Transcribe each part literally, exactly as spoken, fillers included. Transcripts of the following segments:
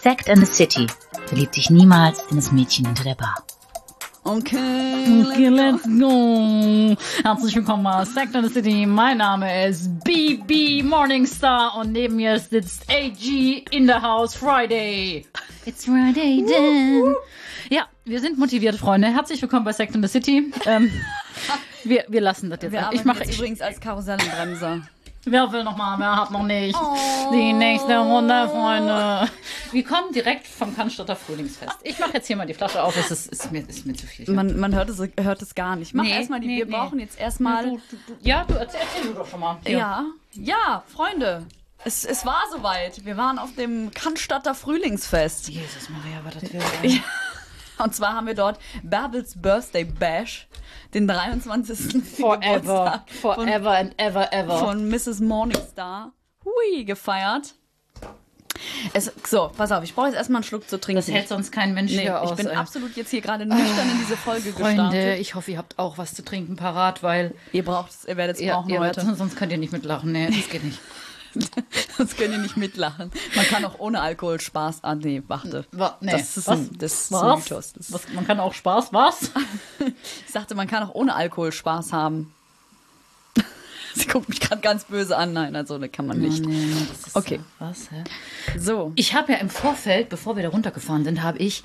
Sect and the City verliebt sich niemals in das Mädchen hinter der Bar. Okay, okay, let's go. Herzlich willkommen bei Sect and the City. Mein Name ist B B Morningstar und neben mir sitzt A G in the house Friday. It's Friday then. Ja, wir sind motivierte Freunde. Herzlich willkommen bei Sect and the City. Ähm, wir, wir lassen das jetzt. Wir ich mache jetzt übrigens als Karusellenbremser. Wer will noch mal? Wer hat noch nicht? Oh. Die nächste Runde, Freunde. Wir kommen direkt vom Cannstatter Frühlingsfest. Ich mache jetzt hier mal die Flasche auf. Es ist, ist, mir, ist mir zu viel. Man, man hört, es, hört es gar nicht. Mach Nee, erstmal die. nee, wir nee. brauchen jetzt erstmal. Du, du, du, ja, du erzähl, erzähl du doch schon mal. Hier. Ja, ja, Freunde. Es, es war soweit. Wir waren auf dem Cannstatter Frühlingsfest. Jesus Maria, was das wird. Und zwar haben wir dort Bärbels Birthday Bash, den dreiundzwanzigsten Forever, Geburtstag forever von, and ever, ever. von Misses Morningstar. Hui, gefeiert. Es, so, pass auf, ich brauche jetzt erstmal einen Schluck zu trinken. Das hält sonst kein Mensch nee, hier aus. Ich bin ey. absolut jetzt hier gerade nüchtern in diese Folge Freunde, gestartet. ich hoffe, ihr habt auch was zu trinken parat, weil Ihr braucht es, ihr werdet es ja, brauchen ihr heute. werdet, sonst könnt ihr nicht mitlachen. Nee, das geht nicht. Sonst könnt ihr nicht mitlachen. Man kann auch ohne Alkohol Spaß. Ah, nee, warte. Wa- nee. Das ist Was? ein, das ist Was? ein Mythos. Das Was? Man kann auch Spaß, was? ich sagte, man kann auch ohne Alkohol Spaß haben. Sie guckt mich gerade ganz böse an. Nein, also das kann man nicht. Oh, nee, nee, das ist Okay. Was, hä? So. Ich habe ja im Vorfeld, bevor wir da runtergefahren sind, habe ich...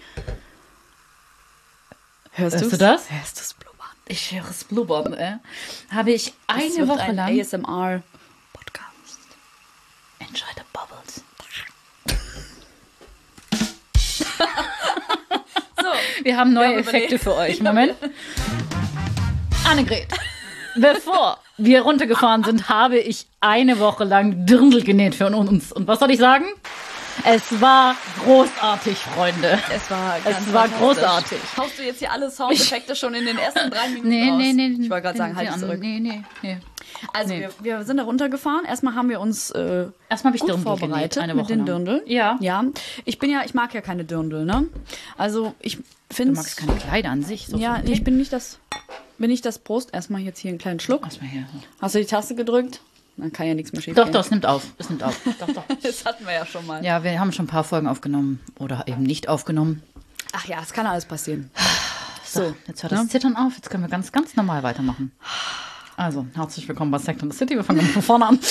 Hörst, Hörst du's? du das? Hörst du es blubbern? Ich höre es blubbern, äh. Habe ich Das eine wird Woche ein lang... A S M R-Podcast. Enjoy the bubbles. So. Wir haben neue Wir haben Effekte überlegt. für euch. Moment. Annegret, bevor wir runtergefahren sind, habe ich eine Woche lang Dirndl genäht für uns. Und was soll ich sagen? Es war großartig, Freunde. Es war, ganz Es war fantastisch. großartig. Haust du jetzt hier alle Soundeffekte schon in den ersten drei Minuten Nee, raus? nee, nee. Ich wollte gerade sagen, halt sie dich an. zurück. Nee, nee, nee. Also Nee. wir, wir sind da runtergefahren. Erstmal haben wir uns äh, Erstmal habe ich gut Dirndl vorbereitet genäht, eine mit Woche den lang. Dirndl. Ja. Ja. Ich bin ja, ich mag ja keine Dirndl, ne? Also ich finde Du magst keine Kleider an sich. So ja, so. ich bin nicht das, bin nicht das Prost. Erstmal jetzt hier einen kleinen Schluck. Lass mal her. Hast du die Taste gedrückt? Dann kann ja nichts mehr schief Doch, gehen. doch, es nimmt auf. Es nimmt auf. Doch, doch. Das hatten wir ja schon mal. Ja, wir haben schon ein paar Folgen aufgenommen oder eben nicht aufgenommen. Ach ja, es kann alles passieren. So, jetzt hört das Zittern auf. Jetzt können wir ganz, ganz normal weitermachen. Also, herzlich willkommen bei Sect and the City. Wir fangen von vorne an.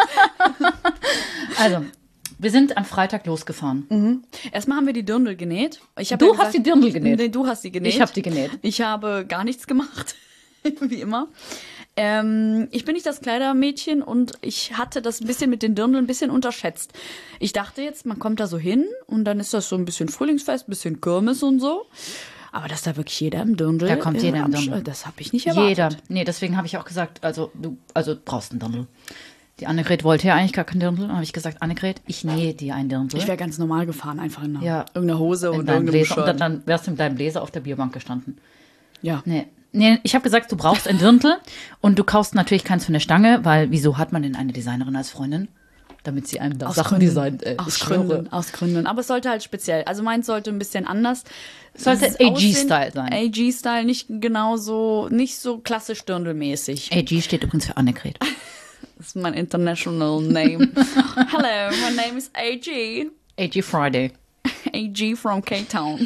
Also, wir sind am Freitag losgefahren. Mhm. Erstmal haben wir die Dirndl genäht. Ich hab Du ja hast gesagt, die Dirndl genäht. Nee, du hast die genäht. Ich habe die genäht. Ich habe gar nichts gemacht, wie immer. Ähm, ich bin nicht das Kleidermädchen und ich hatte das ein bisschen mit den Dirndl ein bisschen unterschätzt. Ich dachte jetzt, man kommt da so hin und dann ist das so ein bisschen Frühlingsfest, ein bisschen Kirmes und so. Aber dass da wirklich jeder im Dirndl... Da kommt jeder äh, im am Dirndl. Sch- Das habe ich nicht erwartet. Jeder. Nee, deswegen habe ich auch gesagt, also du also brauchst einen Dirndl. Die Annegret wollte ja eigentlich gar keinen Dirndl. Dann habe ich gesagt, Annegret, ich nähe dir einen Dirndl. Ich wäre ganz normal gefahren, einfach in einer, Ja. irgendeiner Hose in und deinem irgendeinem Bläser. Shirt. Und dann, dann wärst du mit deinem Bläser auf der Bierbank gestanden. Ja. Nee. Nee, ich habe gesagt, du brauchst ein Dirndl und du kaufst natürlich keins von der Stange, weil wieso hat man denn eine Designerin als Freundin? Damit sie einem da Aus Sachen Gründen. designt. Äh, aus ich schwöre. Gründen, aus Gründen. Aber es sollte halt speziell. Also meins sollte ein bisschen anders. Sollte s- A G aussehen. Style sein. A G-Style, nicht genauso, nicht so klassisch Dirndl-mäßig. A G steht übrigens für Annegret. Das ist mein international name. Hello, my name is A G. A G Friday. A G from K-Town.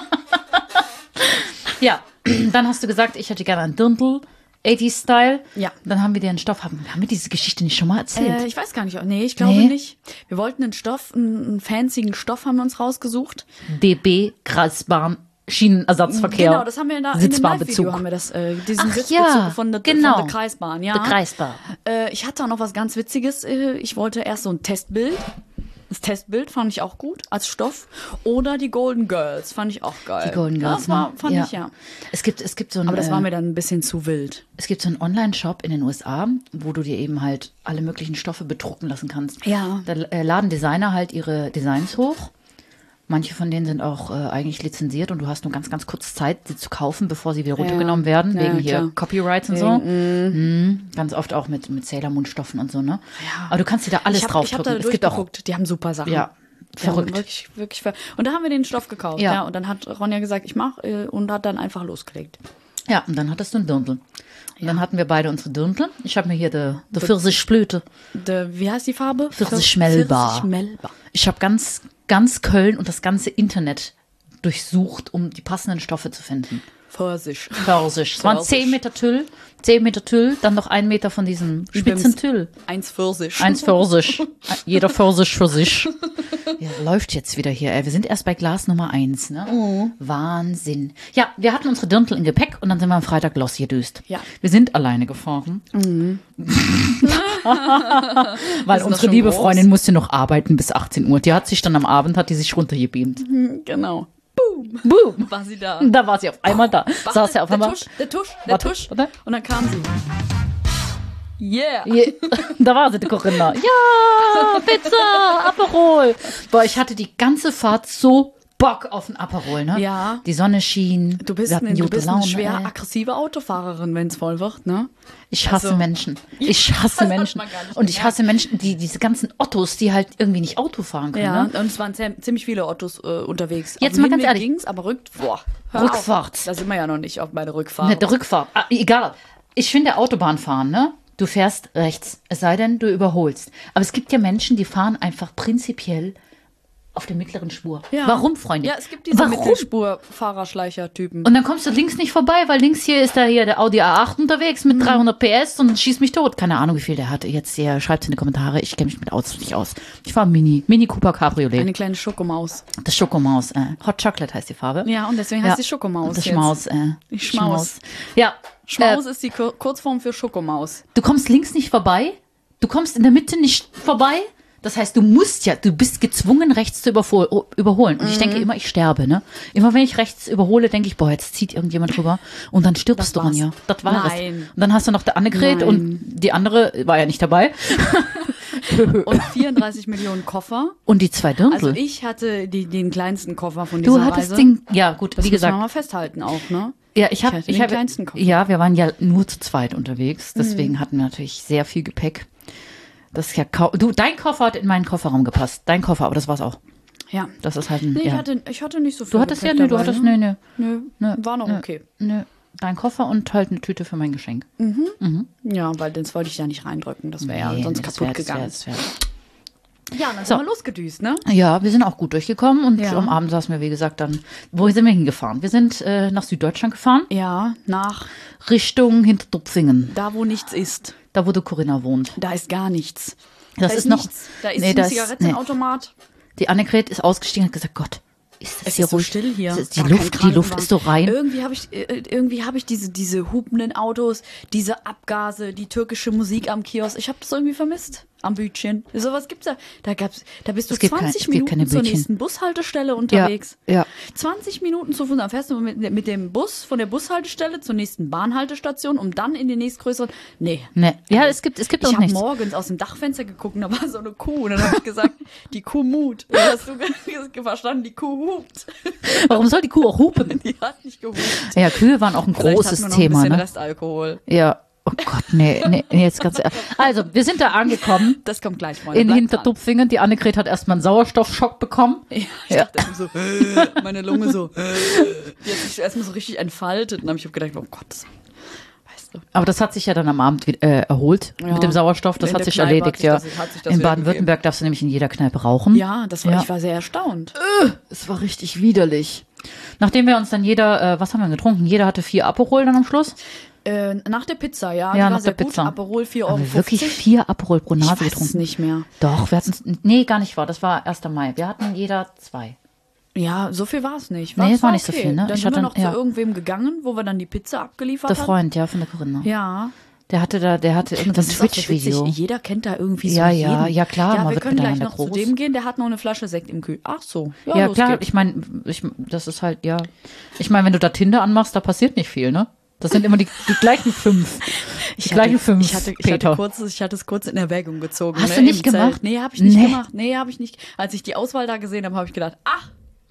Ja, dann hast du gesagt, ich hätte gerne einen Dirndl, achtzig-Style. Ja. Dann haben wir dir einen Stoff. Haben, haben wir diese Geschichte nicht schon mal erzählt? Äh, ich weiß gar nicht. Nee, ich glaube Nee? nicht. Wir wollten einen Stoff, einen, einen fancyen Stoff haben wir uns rausgesucht. D B, Kreisbahn, Schienenersatzverkehr. Genau, das haben wir da in dem Sitzbahnbezug. Live-Video haben wir das, äh, diesen Ach Sitzbezug ja, von der, genau. von der Kreisbahn. Ja. Der Kreisbar. Äh, ich hatte auch noch was ganz Witziges. Äh, Ich wollte erst so ein Testbild. Das Testbild fand ich auch gut als Stoff. Oder die Golden Girls fand ich auch geil. Die Golden Girls, Das war, ne? fand ich, ja. Es gibt, es gibt so ein, Aber das war äh, mir dann ein bisschen zu wild. es gibt so einen Online-Shop in den U S A, wo du dir eben halt alle möglichen Stoffe bedrucken lassen kannst. Ja. Da äh, laden Designer halt ihre Designs hoch. Manche von denen sind auch äh, eigentlich lizenziert und du hast nur ganz, ganz kurz Zeit, sie zu kaufen, bevor sie wieder runtergenommen werden, Ja, wegen hier klar. Copyrights und so. Mhm. Ganz oft auch mit, mit Sailor Moon Stoffen und so, ne? Ja. Aber du kannst dir da alles Ich habe draufdrücken. hab da Es gibt auch, durchgeguckt. Die haben super Sachen. ja, Die haben verrückt. Wirklich, wirklich ver und da haben wir den Stoff gekauft. Ja. Ja. Und dann hat Ronja gesagt, ich mach äh, und hat dann einfach losgelegt. Ja, und dann hattest du einen Dirndl. Und dann hatten wir beide unsere Dirndl. Ich habe mir hier die, die Pfirsichblüte. De, wie heißt die Farbe? Pfirsichmelba. Pfirsichmelba. Ich habe ganz ganz Köln und das ganze Internet durchsucht, um die passenden Stoffe zu finden. Vorsicht. Vorsicht. Es waren zehn Meter Tüll, zehn Meter Tüll, dann noch ein Meter von diesem spitzen Tüll. Eins Pfirsich. Eins Pfirsich. Jeder Pfirsich für sich. Ja, läuft jetzt wieder hier. Ey. Wir sind erst bei Glas Nummer eins. Ne? Oh. Wahnsinn. Ja, wir hatten unsere Dirndl im Gepäck und dann sind wir am Freitag losgedüst. Ja. Wir sind alleine gefahren. Mhm. Weil unsere liebe groß? Freundin musste noch arbeiten bis achtzehn Uhr. Die hat sich dann am Abend, hat die sich runtergebeamt. Genau. Boom. Boom. War sie da. Da war sie auf einmal da. Warte, Saß sie auf der einmal. Tusch, der Tusch, der Warte, Tusch. warte. Und dann kam sie. Yeah. Yeah. Da war sie, die Corinna. Ja, Pizza, Aperol. Boah, ich hatte die ganze Fahrt so Bock auf ein Aperol, ne? Ja. Die Sonne schien. Du bist, eine, du bist eine schwer ey. aggressive Autofahrerin, wenn es voll wird, ne? Ich hasse also, Menschen. Ich hasse Menschen. Und ich hasse Menschen, die diese ganzen Ottos, die halt irgendwie nicht Auto fahren können. Ja, ne? und es waren ziemlich viele Ottos äh, unterwegs. Jetzt mal ganz ehrlich. Ging's, aber rückt, boah, Rückfahrt. Auf. Da sind wir ja noch nicht auf meine Rückfahrt. Ne, der Rückfahrt. Ah, egal. Ich finde Autobahnfahren, ne? Du fährst rechts, es sei denn, du überholst. Aber es gibt ja Menschen, die fahren einfach prinzipiell auf der mittleren Spur. Ja. Warum, Freunde? Ja, es gibt diese Mittelspur-Fahrerschleicher-Typen. Und dann kommst du links nicht vorbei, weil links hier ist da hier der Audi A acht unterwegs mit mhm. dreihundert P S und schießt mich tot. Keine Ahnung, wie viel der hatte. Jetzt hier, schreibt es in die Kommentare. Ich kenne mich mit Autos nicht aus. Ich fahre Mini. Mini Cooper Cabriolet. Eine kleine Schokomaus. Das Schokomaus. Äh. Hot Chocolate heißt die Farbe. Ja, und deswegen heißt ja. die Schokomaus. Das jetzt. Schmaus. Äh. Die Schmaus. Ja. Schmaus äh, ist die Kur- Kurzform für Schokomaus. Du kommst links nicht vorbei. Du kommst in der Mitte nicht vorbei. Das heißt, du musst ja, du bist gezwungen, rechts zu überhol- überholen. Und mhm. ich denke immer, ich sterbe, ne? Immer wenn ich rechts überhole, denke ich, boah, jetzt zieht irgendjemand drüber. Und dann stirbst das du dann ja. Das war Nein. es. Und dann hast du noch der Annegret Nein. und die andere war ja nicht dabei. Und vierunddreißig Millionen Koffer. Und die zwei Dirndl. Also ich hatte die, den kleinsten Koffer von dieser Du hattest Reise. den, ja gut, das wie gesagt. Das müssen wir mal festhalten auch, ne? Ja, ich habe, ich, ich den habe, kleinsten Koffer. Ja, wir waren ja nur zu zweit unterwegs. Deswegen mhm. hatten wir natürlich sehr viel Gepäck. Das ist ja kau- du, dein Koffer hat in meinen Kofferraum gepasst. Dein Koffer, aber das war's auch. Ja. Das ist halt ein, nee, ich, ja. hatte, ich hatte nicht so viel. Du hattest Gepäck ja, nee, du dabei, hattest, ne? nee, nee. Nö, nee. war noch nee. okay. Nee. Dein Koffer und halt eine Tüte für mein Geschenk. Mhm. Mhm. Ja, weil das wollte ich ja nicht reindrücken. Das wäre nee, ja sonst das kaputt wär, gegangen. Das wär, das wär. Ja, dann so. sind wir losgedüst, ne? Ja, wir sind auch gut durchgekommen und ja. am Abend saßen wir, wie gesagt, dann, wo sind wir hingefahren? Wir sind äh, nach Süddeutschland gefahren. Ja, nach Richtung Hinterdupfingen. Da, wo nichts ist. Da, wo die Corinna wohnt. Da ist gar nichts. Das da ist ist noch, nichts. Da ist nee, ein das, Zigarettenautomat. Nee. Die Annegret ist ausgestiegen und hat gesagt, Gott, ist das es hier ist so ruhig? still hier. Die Luft, die Luft ist so rein. Irgendwie habe ich, äh, irgendwie habe ich diese, diese hupenden Autos, diese Abgase, die türkische Musik am Kiosk. Ich habe das irgendwie vermisst. Am Bütchen. Sowas gibt's da. Da gab's, da bist du zwanzig kein, Minuten zur nächsten Bushaltestelle unterwegs. Ja, ja. zwanzig Minuten zu Fuß. Dann fährst du mit, mit dem Bus von der Bushaltestelle zur nächsten Bahnhaltestation, um dann in den nächstgrößeren. Nee. Nee. Ja, es gibt, es gibt auch ich nichts. Ich habe morgens aus dem Dachfenster geguckt und da war so eine Kuh. Und dann habe ich gesagt, die Kuh mut. Und hast du verstanden, die Kuh hupt. Warum soll die Kuh auch hupen? Die hat nicht gehupt. Ja, Kühe waren auch ein Vielleicht großes hat noch Thema. Ein bisschen ne? Restalkohol. Ja. Oh Gott, nee, nee, nee, jetzt ganz ehrlich. Also, wir sind da angekommen. Das kommt gleich, Freunde. In Hinterdupfingen. Die Annegret hat erstmal einen Sauerstoffschock bekommen. Ja, ich ja. dachte so, äh, meine Lunge so, äh, die hat sich erstmal so richtig entfaltet. Und dann habe ich gedacht, oh Gott, weißt du. Aber das hat sich ja dann am Abend äh, erholt ja. mit dem Sauerstoff. Das in hat sich Kneipe erledigt, hat ja. sich das, hat sich das in Baden-Württemberg darfst du nämlich in jeder Kneipe rauchen. Ja, das war, ja. ich war sehr erstaunt. Äh, es war richtig widerlich. Nachdem wir uns dann jeder, äh, was haben wir getrunken? Jeder hatte vier Aperol dann am Schluss. Äh, nach der Pizza, ja. Ja, die nach war sehr der gut. Pizza. Aperol vier Euro. Haben wir wirklich vier Aperol pro Nase ich weiß getrunken? Es nicht mehr. Doch, wir hatten nee, gar nicht wahr. Das war erster Mai. Wir hatten jeder zwei. Ja, so viel war es nicht. War, nee, es war, war nicht okay. so viel, ne? Dann ich sind hatte, wir noch ja. zu irgendwem gegangen, wo wir dann die Pizza abgeliefert haben. Der haben. Freund, ja, von der Corinna. Ja. Der hatte da, der hatte irgendein Twitch-Video. Jeder kennt da irgendwie so ja, jeden. Ja, ja, klar. Ja, man wir wird können gleich noch groß. zu dem gehen, der hat noch eine Flasche Sekt im Kühl. Ach so. Ja, ja klar. Geht's. Ich meine, ich, das ist halt, ja. Ich meine, wenn du da Tinder anmachst, da passiert nicht viel, ne? Das sind immer die, die gleichen fünf. Die ich gleichen hatte, fünf. Ich hatte, ich, hatte kurz, ich hatte es kurz in Erwägung gezogen. Hast ne, du nicht gemacht? Zelt. Nee, habe ich nicht nee. gemacht. Nee, habe ich nicht. Als ich die Auswahl da gesehen habe, habe ich gedacht, ach.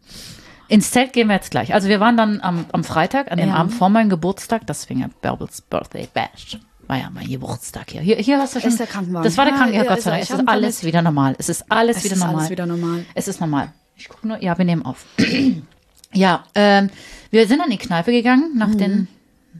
Ins Zelt gehen wir jetzt gleich. Also wir waren dann am, am Freitag, an dem ja. Abend vor meinem Geburtstag, deswegen ja Bärbels Birthday Bash. War ja mein Geburtstag hier. Hier, hier hast du schon. Das ist der Krankenwagen. Das war der Krankenwagen. Ja, ja, Gott sei Dank. Es ist alles wieder normal. Es ist alles es wieder ist normal. alles wieder normal. Es ist normal. Ich gucke nur. Ja, wir nehmen auf. ja, ähm, wir sind dann in die Kneipe gegangen nach mhm. den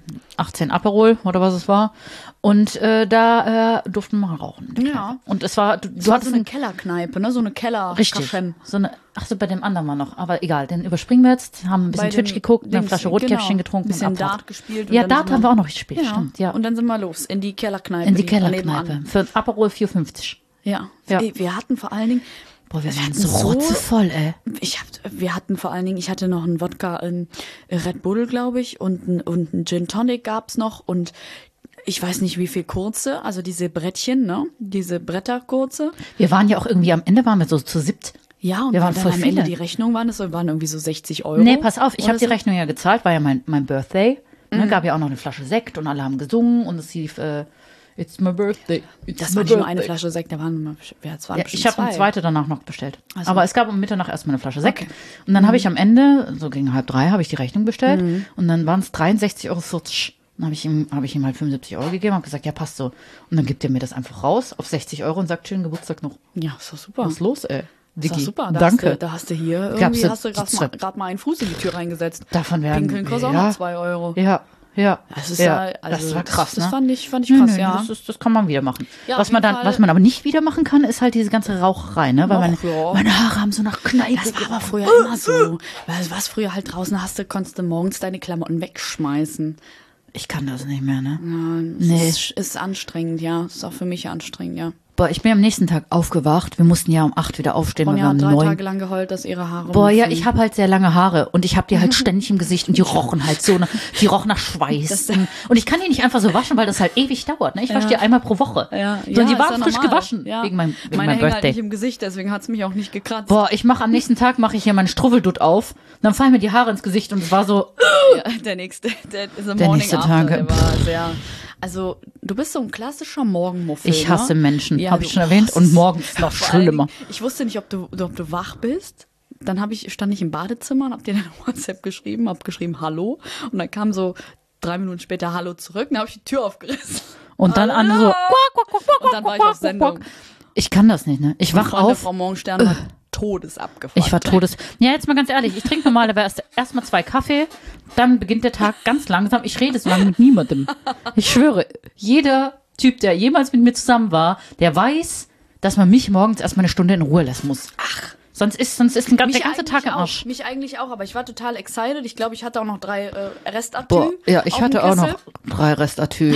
achtzehn Aperol oder was es war. Und äh, da äh, durften wir rauchen. in der Ja. Kneipe. Und es war, du, Das du war hattest so eine ein Kellerkneipe, ne? So eine Keller. Richtig. Kaschem. So eine, ach so, bei dem anderen war noch. Aber egal, den überspringen wir jetzt. Haben ein bisschen Bei Twitch dem geguckt, eine Dings, Flasche Rotkäppchen genau. getrunken. Bisschen und Abfahrt. Dart gespielt. und Ja, dann Dart sind haben wir auch noch gespielt, Genau. stimmt. Ja. Und dann sind wir los in die Kellerkneipe. In die da nebenan. Kellerkneipe. Für Aperol vier fünfzig. Ja. Ja. Ey, wir hatten vor allen Dingen, Boah, wir Wir waren hatten so so- rotzevoll, ey. ich hab, wir hatten vor allen Dingen, ich hatte noch einen Wodka, einen Red Bull, glaube ich, und einen, und einen Gin Tonic gab's noch und ich weiß nicht, wie viel kurze, also diese Brettchen, ne? Diese Bretterkurze. Wir waren ja auch irgendwie, am Ende waren wir so zu siebt. Ja, und Wir waren dann voll am Ende viele. die Rechnung waren es, waren irgendwie so sechzig Euro. Nee, pass auf, ich oder habe die so. Rechnung ja gezahlt, war ja mein, mein Birthday. Ne, gab ja auch noch eine Flasche Sekt und alle haben gesungen und es lief äh, It's my birthday. It's Das my war nicht nur eine birthday. Flasche Sekt, da waren, immer- ja, es waren Ja, bestimmt ich habe eine zwei. zweite danach noch bestellt. Ach so. Aber es gab um Mitternacht erstmal eine Flasche Sekt. Okay. Und dann habe ich am Ende, so gegen halb drei, habe ich die Rechnung bestellt. Und dann waren es dreiundsechzig Euro vierzig. Dann habe ich, ihm- hab ich ihm halt fünfundsiebzig Euro gegeben, habe gesagt, ja, passt so. Und dann gibt er mir das einfach raus auf sechzig Euro und sagt, schönen Geburtstag noch. Ja, ist doch super. Was ist los, ey? Ist doch Digi, super. Da danke. Hast du, da hast du hier Gab's irgendwie, jetzt hast du gerade die mal, zwei- grad mal einen Fuß in die Tür reingesetzt. Davon werden Pinkeln kostet auch ja, noch zwei Euro. Ja, ja. Das ist ja, ja, also, das war krass, das, ne? das fand ich, fand ich Nö, krass, nö, ja. Das, ist, das kann man wieder machen. Ja, was auf man jeden dann, Fall. was man aber nicht wieder machen kann, ist halt diese ganze Raucherei, ne? Weil Och, meine, ja. meine Haare haben so nach Kneipe. Das war aber früher immer so. Weil was früher halt draußen hast du, konntest du morgens deine Klamotten wegschmeißen. Ich kann das nicht mehr, ne? Ja, Nee. ist, ist anstrengend, ja. Ist auch für mich anstrengend, ja. Boah, ich bin am nächsten Tag aufgewacht. Wir mussten ja um acht wieder aufstehen, weil wir Ronja um hat drei neun. Tage lang geheult, dass ihre Haare Boah, ja, umfallen. ich habe halt sehr lange Haare und ich habe die halt ständig im Gesicht und die rochen halt so, nach, die rochen nach Schweiß. Und ich kann die nicht einfach so waschen, weil das halt ewig dauert, ne? Ich wasche die einmal pro Woche. Ja, Sondern ja, die ist waren ja frisch normal. gewaschen Ja. wegen meinem, wegen Meine meinem hängen halt Birthday. nicht im Gesicht, deswegen hat's mich auch nicht gekratzt. Boah, ich mache am nächsten Tag mache ich hier meinen Struffeldutt auf, und dann fallen mir die Haare ins Gesicht und es war so, Ja, der nächste, der, der, Der Morning nächste After, Tag. der war sehr, also du bist so ein klassischer Morgenmuffel. ich hasse ne? Menschen, Ja, habe ich du- schon erwähnt, das und ist- morgens noch Vor allen schlimmer. Dingen, ich wusste nicht, ob du, ob du wach bist. Dann habe ich, stand ich im Badezimmer und hab dir dann WhatsApp geschrieben, hab geschrieben Hallo und dann kam so drei Minuten später Hallo zurück, dann habe ich die Tür aufgerissen Und dann an so, und dann war ich auf Sendung. ich kann das nicht, ne? Ich wach Freunde, auf, Frau Morgenstern war todes abgefuckt. ich war todes. Ja, jetzt mal ganz ehrlich, ich trinke normalerweise erst mal zwei Kaffee, dann beginnt der Tag ganz langsam. Ich rede so lange mit niemandem. Ich schwöre, jeder Typ, der jemals mit mir zusammen war, der weiß, dass man mich morgens erstmal eine Stunde in Ruhe lassen muss. Ach. Sonst ist, sonst ist ein, gan- Mich der ganze Tag eigentlich im Arsch. Auch, mich eigentlich auch, aber ich war total excited. Ich glaube, ich hatte auch noch drei äh, Restatü. Boah, ja, ich auf dem hatte auch Kessel. noch drei Restatü.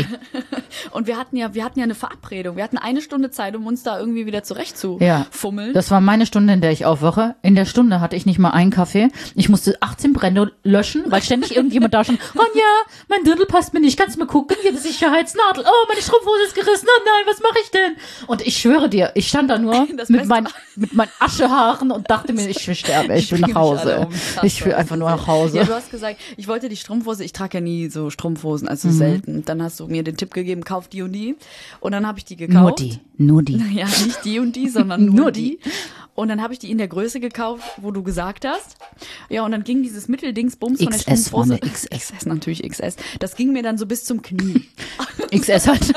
Und wir hatten ja, wir hatten ja eine Verabredung. Wir hatten eine Stunde Zeit, um uns da irgendwie wieder zurecht zu Ja. fummeln. Das war meine Stunde, in der ich aufwache. In der Stunde hatte ich nicht mal einen Kaffee. Ich musste achtzehn Brände löschen, weil ständig irgendjemand da stand, Ronja, mein Dirndl passt mir nicht, kannst du mal gucken, hier die Sicherheitsnadel. Oh, meine Strumpfhose ist gerissen, oh nein, was mache ich denn? Und ich schwöre dir, ich stand da nur Das mit Beste meinen, war- mit meinen Aschehaaren und dachte mir, ich will sterben, ich will nach bringe mich alle Hause. um. Das Ich will hast einfach du nur gesagt. nach Hause. Ja, du hast gesagt, ich wollte die Strumpfhose, ich trage ja nie so Strumpfhosen, also Mhm. selten. Dann hast du mir den Tipp gegeben, kauf die und die. Und dann habe ich die gekauft. Nur die, nur die. Ja, nicht die und die, sondern nur, Nur die. Und dann habe ich die in der Größe gekauft, wo du gesagt hast. Ja, und dann ging dieses Mitteldingsbums von der X S Strumpfhose. vorne, X S. X S, natürlich X S. Das ging mir dann so bis zum Knie. X S halt.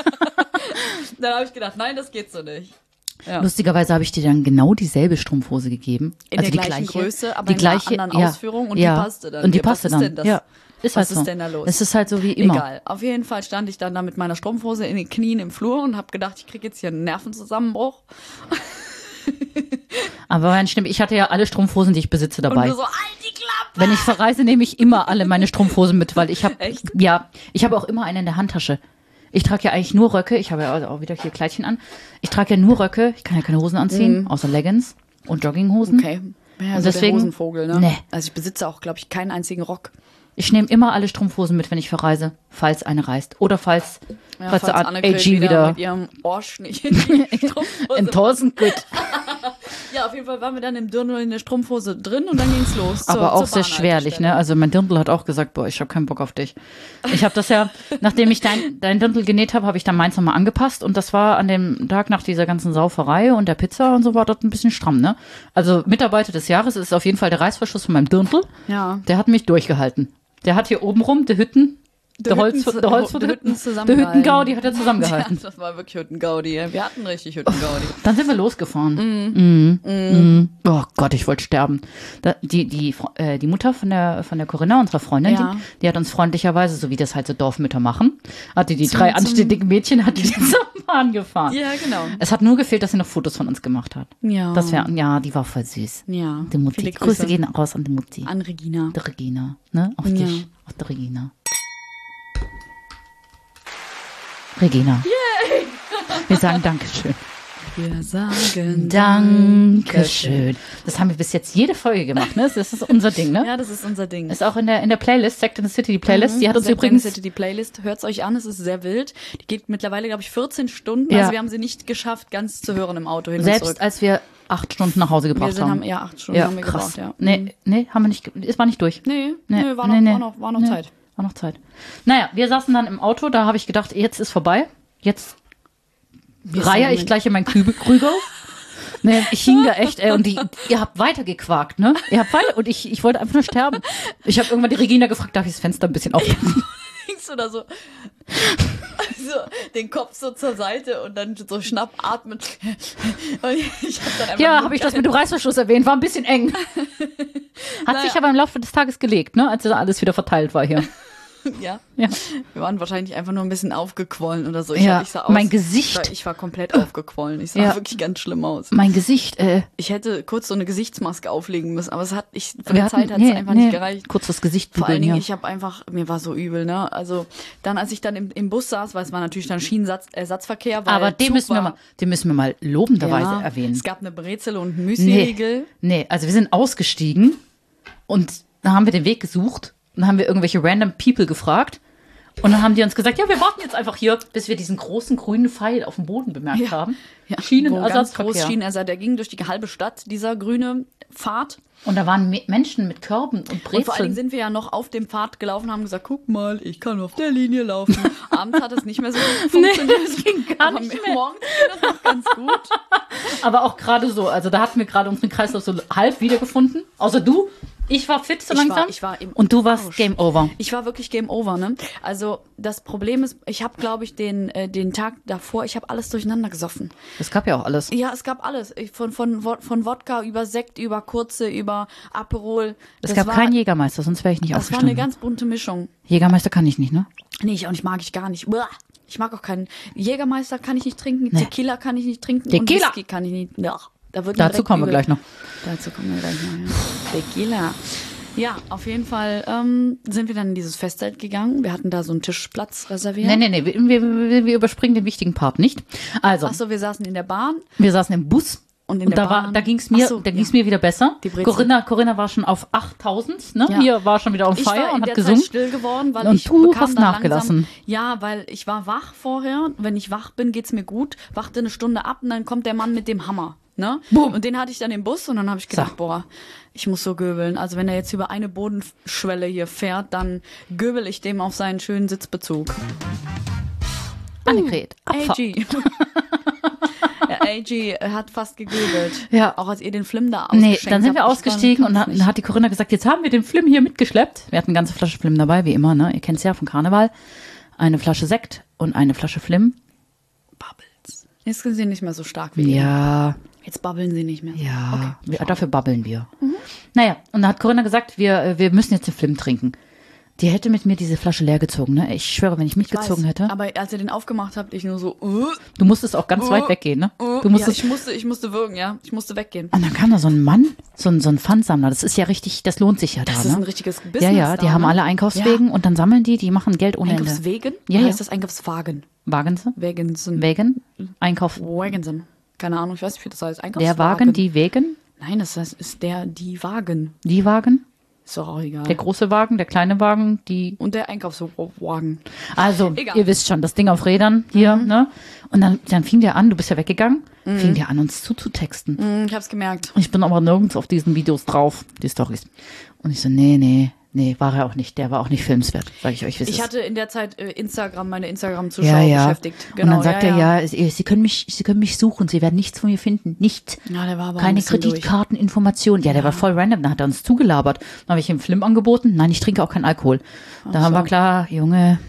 Dann habe ich gedacht, nein, das geht so nicht. Ja. Lustigerweise habe ich dir dann genau dieselbe Strumpfhose gegeben. In also der die gleichen gleiche, Größe, aber die in einer gleiche, anderen ja, Ausführung und ja. die passte dann. Und die Ja, was passte ist dann. denn das? Ja, ist Was halt ist so. denn da los? Es ist halt so wie immer. Egal. Auf jeden Fall stand ich dann da mit meiner Strumpfhose in den Knien im Flur und habe gedacht, ich kriege jetzt hier einen Nervenzusammenbruch. Aber mein Stimme, ich hatte ja alle Strumpfhosen, die ich besitze, Und dabei. du so, halt die Klappe! Wenn ich verreise, nehme ich immer alle meine Strumpfhosen mit, weil ich habe, Echt? ja, ich habe auch immer eine in der Handtasche. Ich trage ja eigentlich nur Röcke. Ich habe ja auch wieder hier Kleidchen an. Ich trage ja nur Röcke. Ich kann ja keine Hosen anziehen, außer Leggings und Jogginghosen. Mhm. Okay. Ja, Und so deswegen- der Hosenvogel, ne? Nee. Also ich besitze auch, glaube ich, keinen einzigen Rock. Ich nehme immer alle Strumpfhosen mit, wenn ich verreise, falls eine reißt. Oder falls, Ja, falls, der A Annegret G wieder mit ihrem Arsch nicht in die Strumpfhose. enttäuschend gut. Ja, auf jeden Fall waren wir dann im Dirndl in der Strumpfhose drin und dann ging's los. zur- Aber auch zur sehr schwerlich, ne? Also mein Dirndl hat auch gesagt, boah, ich habe keinen Bock auf dich. Ich habe das ja, nachdem ich dein, dein Dirndl genäht habe, habe ich dann meins nochmal angepasst und das war an dem Tag nach dieser ganzen Sauferei und der Pizza und so war dort ein bisschen stramm, ne? Also Mitarbeiter des Jahres ist auf jeden Fall der Reißverschluss von meinem Dirndl. Ja. Der hat mich durchgehalten. Der hat hier oben rum, die Hütten, Der, Holz, Hütten- der Holz der Hütten der zusammengehalten. Hüttengaudi hat er zusammengehalten. Ja, das war wirklich Hüttengaudi. Wir hatten richtig Hüttengaudi. Dann sind wir losgefahren. Mhm. Mhm. Oh Gott, ich wollte sterben. Da, die, die, äh, die Mutter von der, von der Corinna, unserer Freundin, Ja. die, die hat uns freundlicherweise, so wie das halt so Dorfmütter machen, hat die, die Zum- drei zum- anständigen Mädchen, hat die zum Bahn gefahren. Ja, genau. Es hat nur gefehlt, dass sie noch Fotos von uns gemacht hat. Ja. Das wär, ja, die war voll süß. Ja. Die Mutti. Viele Grüße Grüße gehen raus an die Mutti. an Regina. Die Regina. Ne? Auf Ja. dich. Auf die Regina. Regina. Yay! Wir sagen Dankeschön. Wir sagen Dankeschön. Das haben wir bis jetzt jede Folge gemacht, ne? Das ist unser Ding, ne? Ja, das ist unser Ding. Ist auch in der, in der Playlist, Sect in the City, die Playlist. Die hat uns Sehr übrigens. City, die Playlist. Hört's euch an, es ist sehr wild. Die geht mittlerweile, glaube ich, vierzehn Stunden. Ja. Also wir haben sie nicht geschafft, ganz zu hören im Auto hin und zurück. Selbst als wir acht Stunden nach Hause Wir gebracht sind, haben. haben ja acht Stunden haben wir krass. gebraucht, ja. Nee, nee, haben wir nicht, ge- es war nicht durch. Nee, Nee, nee, war, noch, nee, nee. war noch, war noch Nee, Zeit. War noch Zeit. Naja, wir saßen dann im Auto, da habe ich gedacht, jetzt ist vorbei. Jetzt reihe ich gleich in mein Kübel Krüger. Nee, ich hing da echt, ey, und die, ihr habt weitergequakt, ne? Ihr habt weiter, und ich, ich wollte einfach nur sterben. Ich habe irgendwann die Regina gefragt, darf ich das Fenster ein bisschen aufmachen? Links oder so. So, den Kopf so zur Seite und dann so schnappatmen. Und ich hab dann einfach Ja, nur habe ich das mit dem Reißverschluss erwähnt, war ein bisschen eng. Hat Naja. sich aber im Laufe des Tages gelegt, ne? Als da alles wieder verteilt war hier. Ja. Ja. Wir waren wahrscheinlich einfach nur ein bisschen aufgequollen oder so. Ich, Ja, ich sah aus, mein Gesicht. Ich war, ich war komplett aufgequollen. Ich sah Ja. wirklich ganz schlimm aus. Mein Gesicht, äh, Ich hätte kurz so eine Gesichtsmaske auflegen müssen, aber es hat, ich, von wir der hatten, Zeit hat es nee, einfach nee, nicht gereicht. kurz das Gesicht Vor allen bügeln Dingen, hier. ich habe einfach, mir war so übel, ne? Also dann, als ich dann im, im Bus saß, weil es war natürlich dann Schienenersatzverkehr, weil Aber den Zug müssen, wir war, mal, den müssen wir mal lobenderweise ja, erwähnen. Es gab eine Brezel und einen Nee, Müsli-Riegel. nee, also wir sind ausgestiegen und dann haben wir den Weg gesucht und dann haben wir irgendwelche random People gefragt und dann haben die uns gesagt, ja, wir warten jetzt einfach hier, bis wir diesen großen grünen Pfeil auf dem Boden bemerkt Ja. haben. Ja, wo ganz groß Schienenersatzverkehr. Schienenersatz, der ging durch die halbe Stadt, dieser grüne Pfad. Und da waren Me- Menschen mit Körben und Und vor allen Dingen Brezeln. sind wir ja noch auf dem Pfad gelaufen, haben gesagt, guck mal, ich kann auf der Linie laufen. Abends hat es nicht mehr so gut funktioniert. das ging gar aber nicht mehr. morgens ging das noch ganz gut. Aber auch gerade so, also da hatten wir gerade unseren Kreislauf so halb wiedergefunden. Außer du. Ich war fit so Ich war- langsam. ich war im und du warst Rausch. Game Over. Ich war wirklich Game Over, ne? Also das Problem ist, ich habe, glaube ich, den, äh, den Tag davor, ich habe alles durcheinander gesoffen. Es gab ja auch alles. Ja, es gab alles. Ich, von, von, Wod- von Wodka über Sekt, über Kurze, über Aperol. Es Das gab war, keinen Jägermeister, sonst wäre ich nicht Das war eine aufgestanden. ganz bunte Mischung. Jägermeister kann ich nicht, ne? Nee, ich, und ich mag ich gar nicht. Uah. Ich mag auch keinen Jägermeister kann ich nicht trinken, Nee. Tequila kann ich nicht trinken Tequila. und Whisky kann ich nicht. Ja, da wird mir Dazu direkt kommen wir übel. gleich noch. Dazu kommen wir gleich noch. Ja. Tequila. Ja, auf jeden Fall ähm, sind wir dann in dieses Festzelt gegangen. Wir hatten da so einen Tischplatz reserviert. Nee, nee, nee, wir, wir, wir überspringen den wichtigen Part nicht. Also, Achso, wir saßen in der Bahn. wir saßen im Bus. Und in Und der da, war, Bahn- da ging es mir, Ach so, da ja. ging's mir wieder besser. Die Brezel. Corinna, Corinna war schon auf achttausend, ne? Ja. Hier war schon wieder on Ich fire war in und der hat gesungen. Zeit still geworden, weil Und ich du bekam hast dann nachgelassen. Langsam, ja, weil ich war wach vorher. Wenn ich wach bin, geht's mir gut. Wachte eine Stunde ab und dann kommt der Mann mit dem Hammer. Ne? Boom. Und den hatte ich dann im Bus und dann habe ich gedacht, So. boah, ich muss so göbeln. Also wenn er jetzt über eine Bodenschwelle hier fährt, dann göbel ich dem auf seinen schönen Sitzbezug. Annegret, A Abfahrt. G. Ja, A G hat fast gegöbelt. Ja. Auch als ihr den Flim da Nee, ausgeschenkt dann sind wir habt. Ich ausgestiegen war- und dann hat die Corinna gesagt, jetzt haben wir den Flim hier mitgeschleppt. Wir hatten eine ganze Flasche Flim dabei, wie immer, ne? Ihr kennt es ja vom Karneval. Eine Flasche Sekt und eine Flasche Flim. Bubbles. Jetzt sind sie nicht mehr so stark wie ihr. Ja, Jetzt babbeln sie nicht mehr. ja, wir, dafür babbeln wir. Naja, und dann hat Corinna gesagt, wir, wir müssen jetzt den Flim trinken. Die hätte mit mir diese Flasche leer gezogen, ne? Ich schwöre, wenn ich mitgezogen Weiß, hätte. Aber als ihr den aufgemacht habt, ich nur so, uh, Du musstest auch ganz uh, weit weggehen, ne? uh. Du musstest. Ja, ich musste, ich musste wirken, ja. Ich musste weggehen. Und dann kam da so ein Mann, so ein, so ein Pfandsammler. Das ist ja richtig, das lohnt sich ja da, Das ne? ist ein richtiges Business. ja, ja, die da, haben ne? alle Einkaufswegen und dann sammeln die, die machen Geld ohne Ende. Einkaufswegen? Ja, Oder ja. heißt das Einkaufswagen? Wagen sie? Wagensen. Wegen? Einkauf. Wagensen. Keine Ahnung, ich weiß nicht, wie das heißt. Einkaufswagen. Der Wagen, die Wegen? Nein, das heißt, ist der, die Wagen. Die Wagen? Ist doch auch egal. Der große Wagen, der kleine Wagen, die. Und der Einkaufswagen. Also, Egal. ihr wisst schon, das Ding auf Rädern hier, ne? Und dann, dann fing der an, du bist ja weggegangen, fing der an, uns zuzutexten. Hm, ich hab's gemerkt. Ich bin aber nirgends auf diesen Videos drauf, die Storys. Und ich so, nee, nee, nee, war er auch nicht. Der war auch nicht filmswert, sage ich euch. wie es Ich ist. hatte in der Zeit äh, Instagram, meine Instagram-Zuschauer ja, ja. beschäftigt. und Genau, dann sagt ja, er, ja. ja, Sie, Sie, können mich, Sie können mich suchen, Sie werden nichts von mir finden. Nichts. Ja, der war aber ein Keine bisschen durch. Kreditkarteninformationen. Ja, der war voll random. Dann hat er uns zugelabert. Dann habe ich ihm Flim angeboten. Nein, ich trinke auch keinen Alkohol. Da so. war klar, Junge,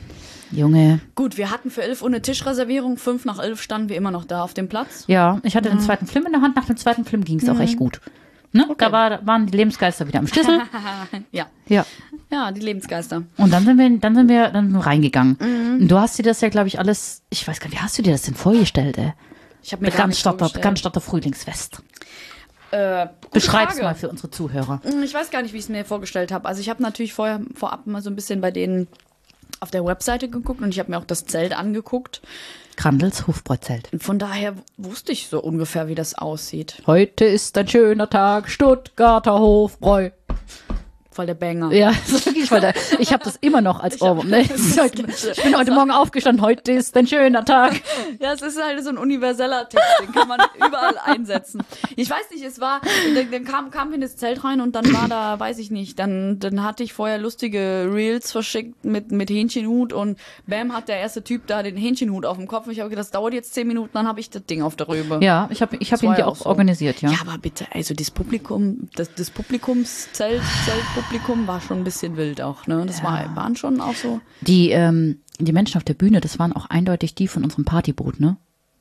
Junge. Gut, wir hatten für elf Uhr eine Tischreservierung. Fünf nach elf standen wir immer noch da auf dem Platz. Ja, ich hatte den zweiten Film in der Hand. Nach dem zweiten Film ging es auch echt gut. Ne? Okay. Da, war, da waren die Lebensgeister wieder am Schlüssel. ja. Ja. Ja, die Lebensgeister. Und dann sind wir, dann sind wir dann sind wir reingegangen. Und du hast dir das ja, glaube ich, alles, ich weiß gar nicht, wie hast du dir das denn vorgestellt, ey? Ich habe mir gar Begann nicht statt, der, vorgestellt. begann statt der Frühlingsfest. Äh, gute Beschreib's Frage. mal für unsere Zuhörer. Ich weiß gar nicht, wie ich es mir vorgestellt habe. Also ich habe natürlich vorher vorab mal so ein bisschen bei denen auf der Webseite geguckt und ich habe mir auch das Zelt angeguckt. Grandels Hofbräuzelt. Und von daher wusste ich so ungefähr, wie das aussieht. Heute ist ein schöner Tag, Stuttgarter Hofbräu. Voll der Banger. Ja, das ist wirklich, weil da, ich habe das immer noch als Ohrwurm. Ne? Das ist heute, ich bin heute Morgen aufgestanden, heute ist ein schöner Tag. Ja, es ist halt so ein universeller Text, den kann man überall einsetzen. Ich weiß nicht, es war, dann, dann kam, kam wir in das Zelt rein und dann war da, weiß ich nicht, dann, dann hatte ich vorher lustige Reels verschickt mit, mit Hähnchenhut und bam, hat der erste Typ da den Hähnchenhut auf dem Kopf und ich habe gedacht, das dauert jetzt zehn Minuten, dann habe ich das Ding auf der Rübe. Ja, ich habe ich hab Das ihn war dir ja auch auch so. organisiert, ja. Ja, aber bitte, also das Publikum, das, das Publikumszelt, Zeltpublikum war schon ein bisschen wild auch, ne? Das war, waren schon auch so. Die, ähm, die Menschen auf der Bühne, das waren auch eindeutig die von unserem Partyboot, ne?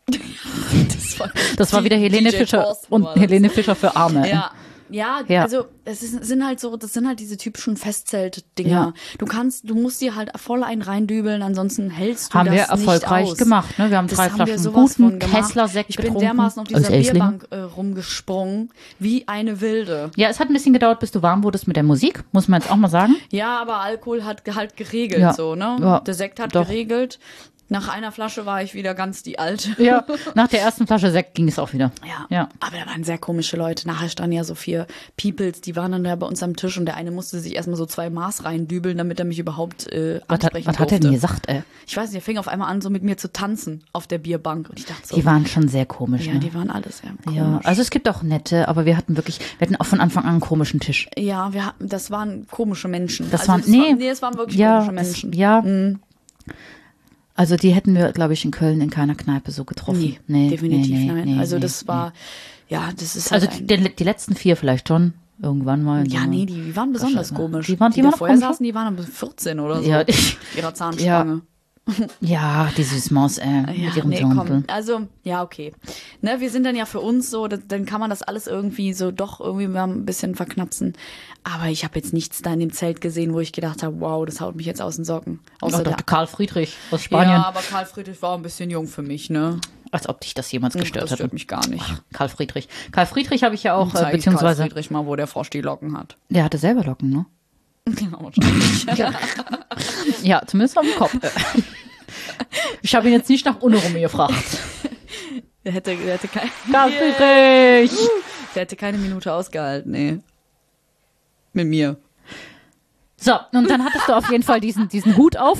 Das war, Das war wieder D- Helene D J Fischer Thorsten und war das. Helene Fischer für Arme. Ja. Ja, Ja. also es ist, sind halt so, das sind halt diese typischen Festzelt-Dinger. Ja. Du kannst, du musst dir halt voll einen reindübeln, ansonsten hältst du Haben das wir erfolgreich nicht aus. gemacht, ne? Wir haben Das drei haben wir Flaschen sowas guten von gemacht. Kessler-Sekt Ich bin getrunken. dermaßen auf Als dieser Elsling. Bierbank äh, rumgesprungen, wie eine Wilde. Ja, es hat ein bisschen gedauert, bis du warm wurdest mit der Musik, muss man jetzt auch mal sagen. Ja, aber Alkohol hat halt geregelt, Ja. so, ne? Ja, Der Sekt hat doch. geregelt. Nach einer Flasche war ich wieder ganz die Alte. Ja, nach der ersten Flasche Sekt ging es auch wieder. Ja. Ja. Aber da waren sehr komische Leute. Nachher standen ja so vier Peoples, die waren dann da bei uns am Tisch und der eine musste sich erstmal so zwei Maß reindübeln, damit er mich überhaupt äh, Was, hat, ansprechen was hat er durfte. denn gesagt, ey? Ich weiß nicht, er fing auf einmal an, so mit mir zu tanzen auf der Bierbank. Und ich dachte so, Die waren schon sehr komisch, ja, ne? die waren alles sehr komisch. Ja, also es gibt auch nette, aber wir hatten wirklich, wir hatten auch von Anfang an einen komischen Tisch. Ja, wir hatten, das waren komische Menschen. Das also waren, es nee, war, nee, es waren wirklich ja, komische Menschen. Das, ja. Also die hätten wir, glaube ich, in Köln in keiner Kneipe so getroffen. Nee, definitiv nee, nee, nein. nee, also nee, das war, ja, das ist Also halt ein, die, die letzten vier vielleicht schon, irgendwann mal. ja, so. nee, die waren besonders komisch. Die waren- die da waren auch vorher komisch? saßen, die waren aber vierzehn oder so. Ja, mit ihrer Zahnspange. Ja, die Süßmaus, äh, Ja, mit ihrem nee, Tempel. komm. Also, ja, okay. Ne, wir sind dann ja für uns so, das, dann kann man das alles irgendwie so doch irgendwie mal ein bisschen verknapsen. Aber ich habe jetzt nichts da in dem Zelt gesehen, wo ich gedacht habe, wow, das haut mich jetzt aus den Socken. Außer Auch der, Doktor Karl Friedrich aus Spanien. ja, aber Karl Friedrich war ein bisschen jung für mich, ne? Als ob dich das jemals gestört das hätte. stört mich gar nicht. Karl Friedrich. Karl Friedrich habe ich ja auch, äh, Zeig ich Karl beziehungsweise, Friedrich mal, wo der Frosch die Locken hat. der hatte selber Locken, ne? Ja, wahrscheinlich. Ja, zumindest auf dem Kopf. Ich habe ihn jetzt nicht nach Unerum gefragt. Der hätte, der hätte kein, Karl Friedrich! der hätte keine Minute ausgehalten, nee. Mit mir. So, und dann hattest du auf jeden Fall diesen, diesen Hut auf.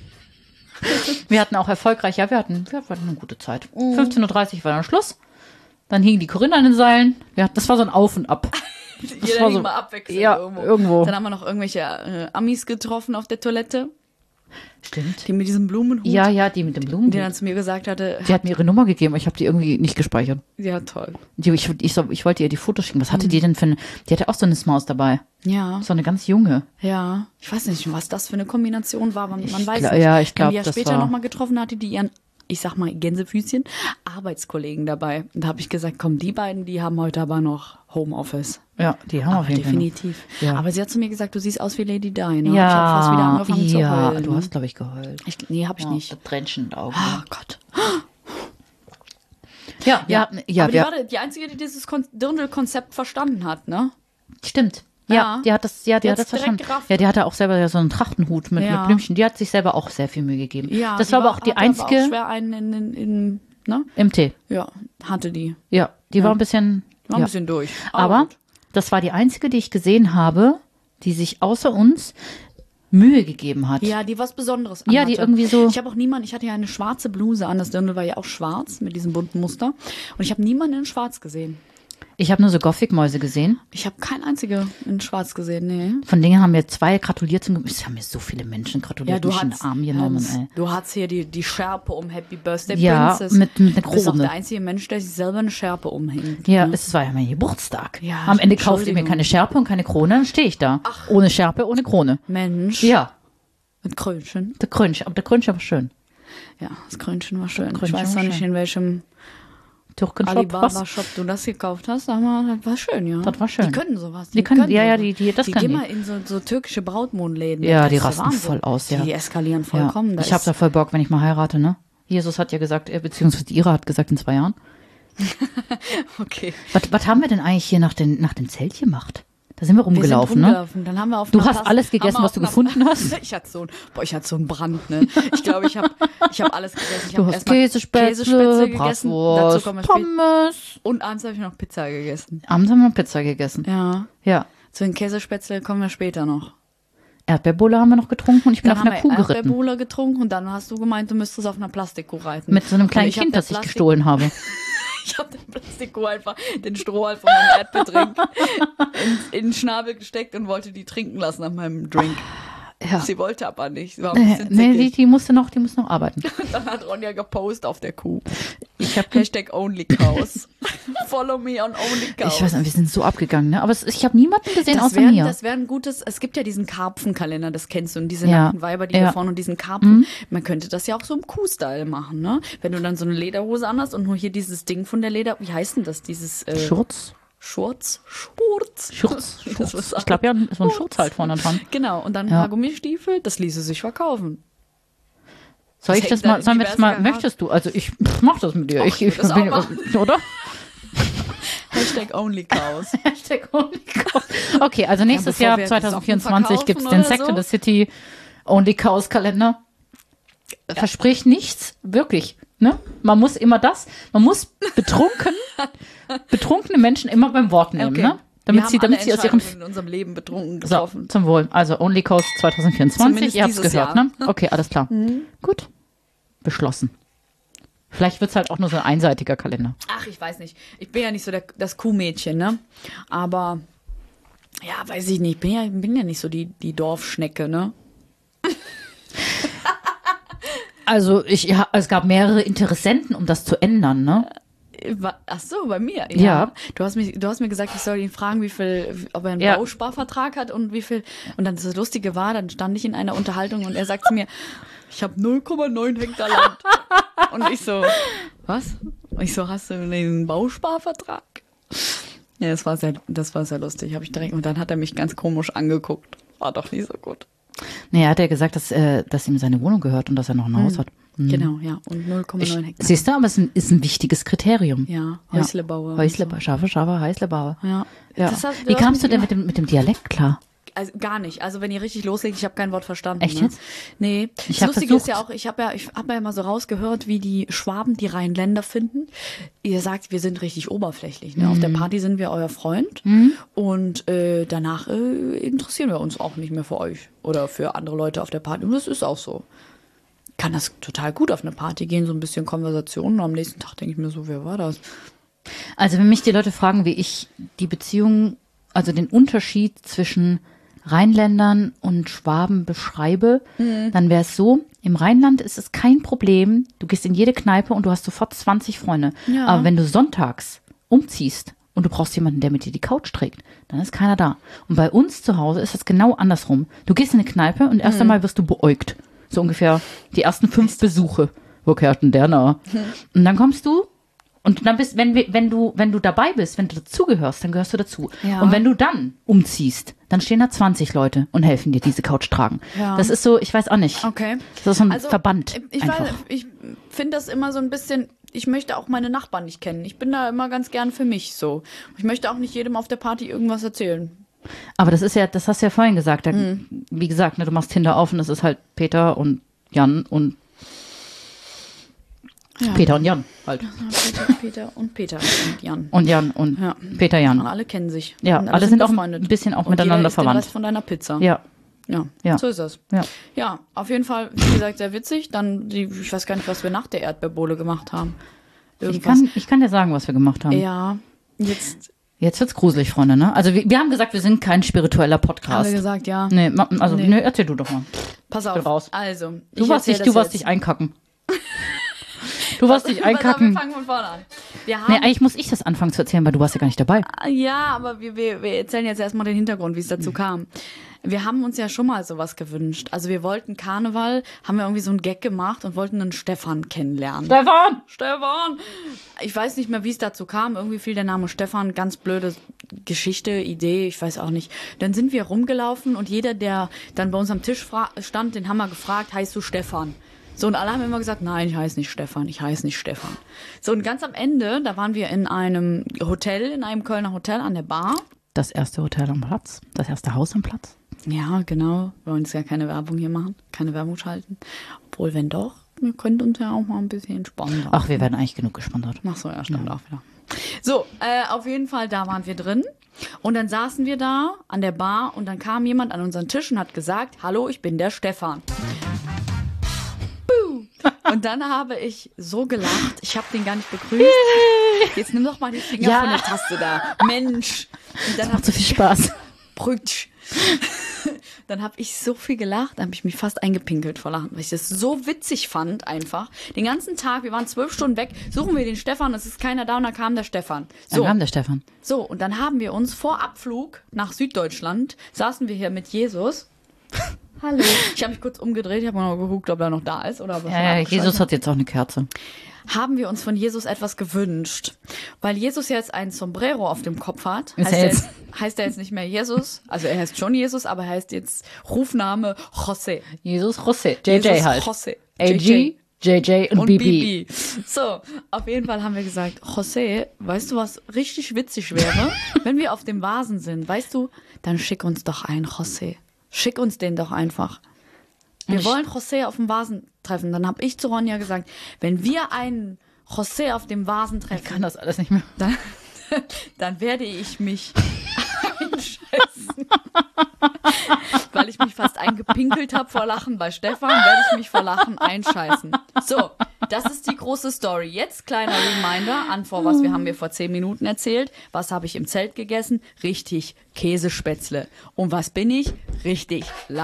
Wir hatten auch erfolgreich, ja, wir hatten, wir hatten eine gute Zeit. fünfzehn Uhr dreißig war dann Schluss. Dann hingen die Corinna an den Seilen. Wir hatten, das war so ein Auf und Ab. Jeder war hing so- mal abwechselnd ja, irgendwo. irgendwo. Dann haben wir noch irgendwelche äh, Amis getroffen auf der Toilette, Stimmt. die mit diesem Blumenhut, Ja, ja, die mit dem Blumen. der dann zu mir gesagt hatte, Die hat mir ihre Nummer gegeben, aber ich habe die irgendwie nicht gespeichert. ja toll. Die, ich, ich, so- ich wollte ihr die Fotos schicken. Was hatte die denn für eine, die hatte auch so eine Smaus dabei. Ja, So eine ganz junge. ja. Ich weiß nicht, was das für eine Kombination war, man, man Ich weiß gla- nicht. ja, ich glaub, Wenn die ja das später war- nochmal getroffen hatte, die ihren, ich sag mal, Gänsefüßchen, Arbeitskollegen dabei. Und da habe ich gesagt, komm, die beiden, die haben heute aber noch Homeoffice. Ja, die haben Aber auf jeden Fall. definitiv. Ja. Aber sie hat zu mir gesagt, du siehst aus wie Lady Di. Ne? noch. Ich Ja, habe fast wieder angefangen zu ja, heulen. du ne? hast, glaube ich, geheult. Ich, nee, habe ich Ja, nicht. Das Tränchen in den Augen. Oh Gott. Ja, wir hatten, ja, aber die wir, war die einzige, die dieses Kon- Dirndl-Konzept verstanden hat, ne? stimmt. Ja, Ja. die hat das, ja, die, Die hat hat's das direkt verstanden. gerafft. Ja, die hatte auch selber ja so einen Trachtenhut mit, Ja. mit Blümchen. Die hat sich selber auch sehr viel Mühe gegeben. Ja, das die war aber auch die hatte aber einzige auch schwer einen in, in, in, ne? M T. Ja, hatte die. Ja, die war ein bisschen, War ein ja. bisschen durch. aber gut. das war die einzige, die ich gesehen habe, die sich außer uns Mühe gegeben hat. Ja, die was Besonderes Ja, anhatte. die irgendwie so- Ich habe auch niemanden, ich hatte ja eine schwarze Bluse an, das Dirndl war ja auch schwarz mit diesem bunten Muster. Und ich habe niemanden in schwarz gesehen. Ich habe nur so Gothic-Mäuse gesehen. Ich habe kein einziger in schwarz gesehen, nee. Von denen haben mir zwei gratuliert. Zum, es haben mir so viele Menschen gratuliert. Ja, du mich in den hast, Arm genommen, Hans, ey. du hast hier die, die Schärpe um Happy Birthday Ja, Princess. mit- mit einer Du bist auch Krone. der einzige Mensch, der sich selber eine Schärpe umhängt. Ja, es war ja mein Geburtstag. Ja, Am Ende kauft ihr mir Entschuldigung. keine Schärpe und keine Krone, dann stehe ich da. Ohne Schärpe, ohne Krone. Mensch. Ja. Mit Krönchen. Der Krönchen, aber der Krönchen war schön. Ja, das Krönchen war schön. Krönchen ich weiß war noch nicht, schön. in welchem Türkenshop, Alibaba-Shop du das gekauft hast, aber das war schön, ja. Das war schön. Die können sowas. Die können, ja, ja, sowas. die, die, das die können gehen die. mal in so, so türkische Brautmodenläden. Ja, Das die ist der rasten Wahnsinn. voll aus, ja. Die eskalieren vollkommen. Ja. Da Ich habe ist- da voll Bock, wenn ich mal heirate, ne? Jesus hat ja gesagt, äh, beziehungsweise Ira hat gesagt in zwei Jahren. Okay. Was, was haben wir denn eigentlich hier nach, den, nach dem Zelt gemacht? Da sind wir rumgelaufen, wir sind ne? rumgelaufen. Dann haben wir auf Du einer hast Plas- alles gegessen, haben wir was du auf einer- gefunden hast? Ich hatte so ein, boah, ich hatte so einen Brand, ne? Ich glaube, ich habe ich hab alles gegessen. Ich Du hab hast erstmal Käsespätzle, Käsespätzle gegessen. Dazu Bratwurst, kommen wir später. Pommes. Und abends habe ich noch Pizza gegessen. Abends haben wir Pizza gegessen. Ja. Ja. Zu den Käsespätzle kommen wir später noch. Erdbeerbulle haben wir noch getrunken und ich bin Dann auf haben einer wir Kuh geritten. Erdbeerbulle getrunken und dann hast du gemeint, du müsstest auf einer Plastikkuh reiten. Mit so einem kleinen Und ich hab Kind, der das ich Plastik- gestohlen habe. Ich habe den Plastikkuh einfach den Strohhalm von meinem Erdbeerdrink in, in den Schnabel gesteckt und wollte die trinken lassen nach meinem Drink. Ja. Sie wollte aber nicht. Sie war ein Nee, bisschen nee die, zickig. die musste noch, die musste noch arbeiten. Und dann hat Ronja gepostet auf der Kuh. Ich habe Hashtag only cows. Follow me on only cows. Ich weiß nicht, wir sind so abgegangen, ne? Aber es, ich habe niemanden gesehen das außer wäre mir. das wär ein gutes, es gibt ja diesen Karpfenkalender, das kennst du, und diese Ja. nackten Weiber, die Ja. da vorne und diesen Karpfen. Mhm. Man könnte das ja auch so im Kuh-Style machen, ne? Wenn du dann so eine Lederhose anhast und nur hier dieses Ding von der Leder, wie heißt denn das, dieses äh, Schurz? Schurz? Schurz? Schurz. Das Schurz. ist Ich glaube ja, so ein Schurz halt vorne dran. Genau, und dann ein Ja. paar Gummistiefel, das ließe sich verkaufen. Soll Das ich das hängt dann mal, in sollen wir das diversen mal, Garagen. möchtest du? Also ich mach das mit dir. Ach, Ich, ich ich würd das bin, auch machen. oder? Hashtag only cows. Hashtag Only Cows. Okay, also nächstes bevor Jahr wir zwanzig vierundzwanzig Socken gibt es verkaufen den oder Sect so. in the City Only Cows Kalender. Verspricht nichts, wirklich. Ne? Man muss immer das, man muss betrunken, betrunkene Menschen immer beim Wort nehmen, Okay. ne? Damit wir sie, haben damit alle sie aus ihrem Entscheidungen in unserem Leben betrunken So, getroffen. zum Wohl. Also Only Coast zwanzig vierundzwanzig, Zumindest ihr habt's dieses gehört, Jahr. ne? Okay, alles klar. Gut. Beschlossen. Vielleicht wird's halt auch nur so ein einseitiger Kalender. Ach, ich weiß nicht. Ich bin ja nicht so der, das Kuhmädchen, ne? Aber, ja, weiß ich nicht. Ich bin ja, bin ja nicht so die, die Dorfschnecke, ne? Also ich, ja, es gab mehrere Interessenten, um das zu ändern, ne? Wa- Ach so, bei mir. Ja. Du hast, mich, du hast mir gesagt, ich soll ihn fragen, wie viel, ob er einen Ja. Bausparvertrag hat und wie viel. Und dann das Lustige war, dann stand ich in einer Unterhaltung und er sagt zu mir, ich habe null Komma neun Hektar Land. Und ich so, was? Und ich so, hast du einen Bausparvertrag? Ja, das war sehr, das war sehr lustig. Hab ich direkt, und dann hat er mich ganz komisch angeguckt. War doch nicht so gut. Nee, er hat ja gesagt, dass, äh, dass ihm seine Wohnung gehört und dass er noch ein Haus hat. Hm. Genau, ja. Und null Komma Ich, neun Hektar. siehst du, aber es ist ein, ist ein wichtiges Kriterium. Ja, Häuslebauer. und Häuslebauer, Schafe, Schafe, Häuslebauer. so. Ja. Ja. Das hat- Wie hast kamst du mich denn immer- mit dem, mit dem Dialekt klar? Also gar nicht. Also wenn ihr richtig loslegt, ich habe kein Wort verstanden. Echt ne? jetzt? Nee. Ich das hab Lustige ist versucht. ja auch, ich habe ja, ich habe ja immer so rausgehört, wie die Schwaben die Rheinländer finden. Ihr sagt, wir sind richtig oberflächlich. Ne? Mhm. Auf der Party sind wir euer Freund und äh, danach äh, interessieren wir uns auch nicht mehr für euch oder für andere Leute auf der Party. Und das ist auch so. Kann das total gut auf eine Party gehen, so ein bisschen Konversation. Und am nächsten Tag denke ich mir so, wer war das? Also wenn mich die Leute fragen, wie ich die Beziehung, also den Unterschied zwischen Rheinländern und Schwaben beschreibe, Mhm. dann wäre es so, im Rheinland ist es kein Problem, du gehst in jede Kneipe und du hast sofort zwanzig Freunde. Ja. Aber wenn du sonntags umziehst und du brauchst jemanden, der mit dir die Couch trägt, dann ist keiner da. Und bei uns zu Hause ist das genau andersrum. Du gehst in eine Kneipe und erst einmal wirst du beäugt. So ungefähr die ersten fünf Besuche. Wo kehrt denn der nach? Und dann kommst du und dann bist, wenn, wir- wenn du, wenn du dabei bist, wenn du dazugehörst, dann gehörst du dazu. Ja. Und wenn du dann umziehst, dann stehen da zwanzig Leute und helfen dir diese Couch tragen. Ja. Das ist so, ich weiß auch nicht. Okay. Das ist so ein Also, Verband. Ich, einfach. weiß, ich finde das immer so ein bisschen, ich möchte auch meine Nachbarn nicht kennen. Ich bin da immer ganz gern für mich so. Ich möchte auch nicht jedem auf der Party irgendwas erzählen. Aber das ist ja, das hast du ja vorhin gesagt. Da, Mhm. Wie gesagt, ne, du machst Tinder auf und es ist halt Peter und Jan und Ja. Peter und Jan halt. Peter, Peter und Peter und Jan. Und Jan und Ja. Peter Und Jan. alle kennen sich. Ja, Und alle sind auch befreundet. ein bisschen auch Und miteinander jeder isst verwandt. Den Rest von deiner Pizza. Ja, Ja, Ja. so ist das. ja. Ja, auf jeden Fall, wie gesagt, sehr witzig. Dann, die, ich weiß gar nicht, was wir nach der Erdbeerbohle gemacht haben. Ich Irgendwas. kann, ich kann dir sagen, was wir gemacht haben. Ja, jetzt Jetzt wird's gruselig, Freunde, ne? Also wir, wir haben gesagt, wir sind kein spiritueller haben wir Podcast. gesagt, ja. Nee, ma- also Nee. nee, erzähl du doch mal. Pass bin auf. raus. Also, Du ich warst erzähl dich, das du warst jetzt. dich einkacken. Du warst nicht einkacken. Wir fangen von vorne an. Wir haben, Nee, eigentlich muss ich das anfangen zu erzählen, weil du warst ja gar nicht dabei. ja, aber wir, wir, wir erzählen jetzt erstmal den Hintergrund, wie es dazu kam. Wir haben uns ja schon mal sowas gewünscht. Also wir wollten Karneval, haben wir irgendwie so einen Gag gemacht und wollten einen Stefan kennenlernen. Stefan! Stefan! Ich weiß nicht mehr, wie es dazu kam. Irgendwie fiel der Name Stefan. Ganz blöde Geschichte, Idee, ich weiß auch nicht. Dann sind wir rumgelaufen und jeder, der dann bei uns am Tisch stand, den haben wir gefragt, heißt du Stefan? So, und alle haben immer gesagt, nein, ich heiße nicht Stefan, ich heiße nicht Stefan. So, und ganz am Ende, da waren wir in einem Hotel, in einem Kölner Hotel an der Bar. Das erste Hotel am Platz, das erste Haus am Platz. Ja, genau. Wir wollen jetzt ja keine Werbung hier machen, keine Werbung schalten. Obwohl, wenn doch, wir könnten uns ja auch mal ein bisschen spannender. Ach, wir werden eigentlich genug gesponsert. Ach so, ja, stimmt auch wieder. So, äh, auf jeden Fall, da waren wir drin. Und dann saßen wir da an der Bar und dann kam jemand an unseren Tisch und hat gesagt, hallo, ich bin der Stefan. Und dann habe ich so gelacht, ich habe den gar nicht begrüßt. Jetzt nimm doch mal die Finger Ja. von der Taste da. Mensch. Und dann Macht so viel Spaß. Brütsch. Dann habe ich so viel gelacht, dann habe ich mich fast eingepinkelt vor Lachen, weil ich das so witzig fand einfach. Den ganzen Tag, wir waren zwölf Stunden weg, suchen wir den Stefan, es ist keiner da und dann kam der Stefan. So. Dann kam der Stefan. So, und dann haben wir uns vor Abflug nach Süddeutschland, saßen wir hier mit Jesus. Hallo. Ich habe mich kurz umgedreht, ich habe mal geguckt, ob er noch da ist. Oder ob er schon Ja, ja, abgeschaltet Jesus hat jetzt auch eine Kerze. haben wir uns von Jesus etwas gewünscht. Weil Jesus jetzt ein Sombrero auf dem Kopf hat, Ist heißt er er, jetzt- jetzt, heißt er jetzt nicht mehr Jesus. Also er heißt schon Jesus, aber er heißt jetzt Rufname José. Jesus José. J J Jesus halt. José. A G, J J und, und B B. Bibi. So, auf jeden Fall haben wir gesagt, José, weißt du, was richtig witzig wäre? Wenn wir auf dem Vasen sind, weißt du, dann schick uns doch einen José. Schick uns den doch einfach. Wir Ich- wollen José auf dem Vasen treffen. Dann habe ich zu Ronja gesagt, wenn wir einen José auf dem Vasen Ich treffen, kann das alles nicht mehr. dann, dann werde ich mich einscheißen. Weil ich mich fast eingepinkelt habe vor Lachen bei Stefan, werde ich mich vor Lachen einscheißen. So, das ist die große Story. Jetzt kleiner Reminder an vor was wir haben wir vor zehn Minuten erzählt. Was habe ich im Zelt gegessen? Richtig, Käsespätzle. Und was bin ich? Richtig,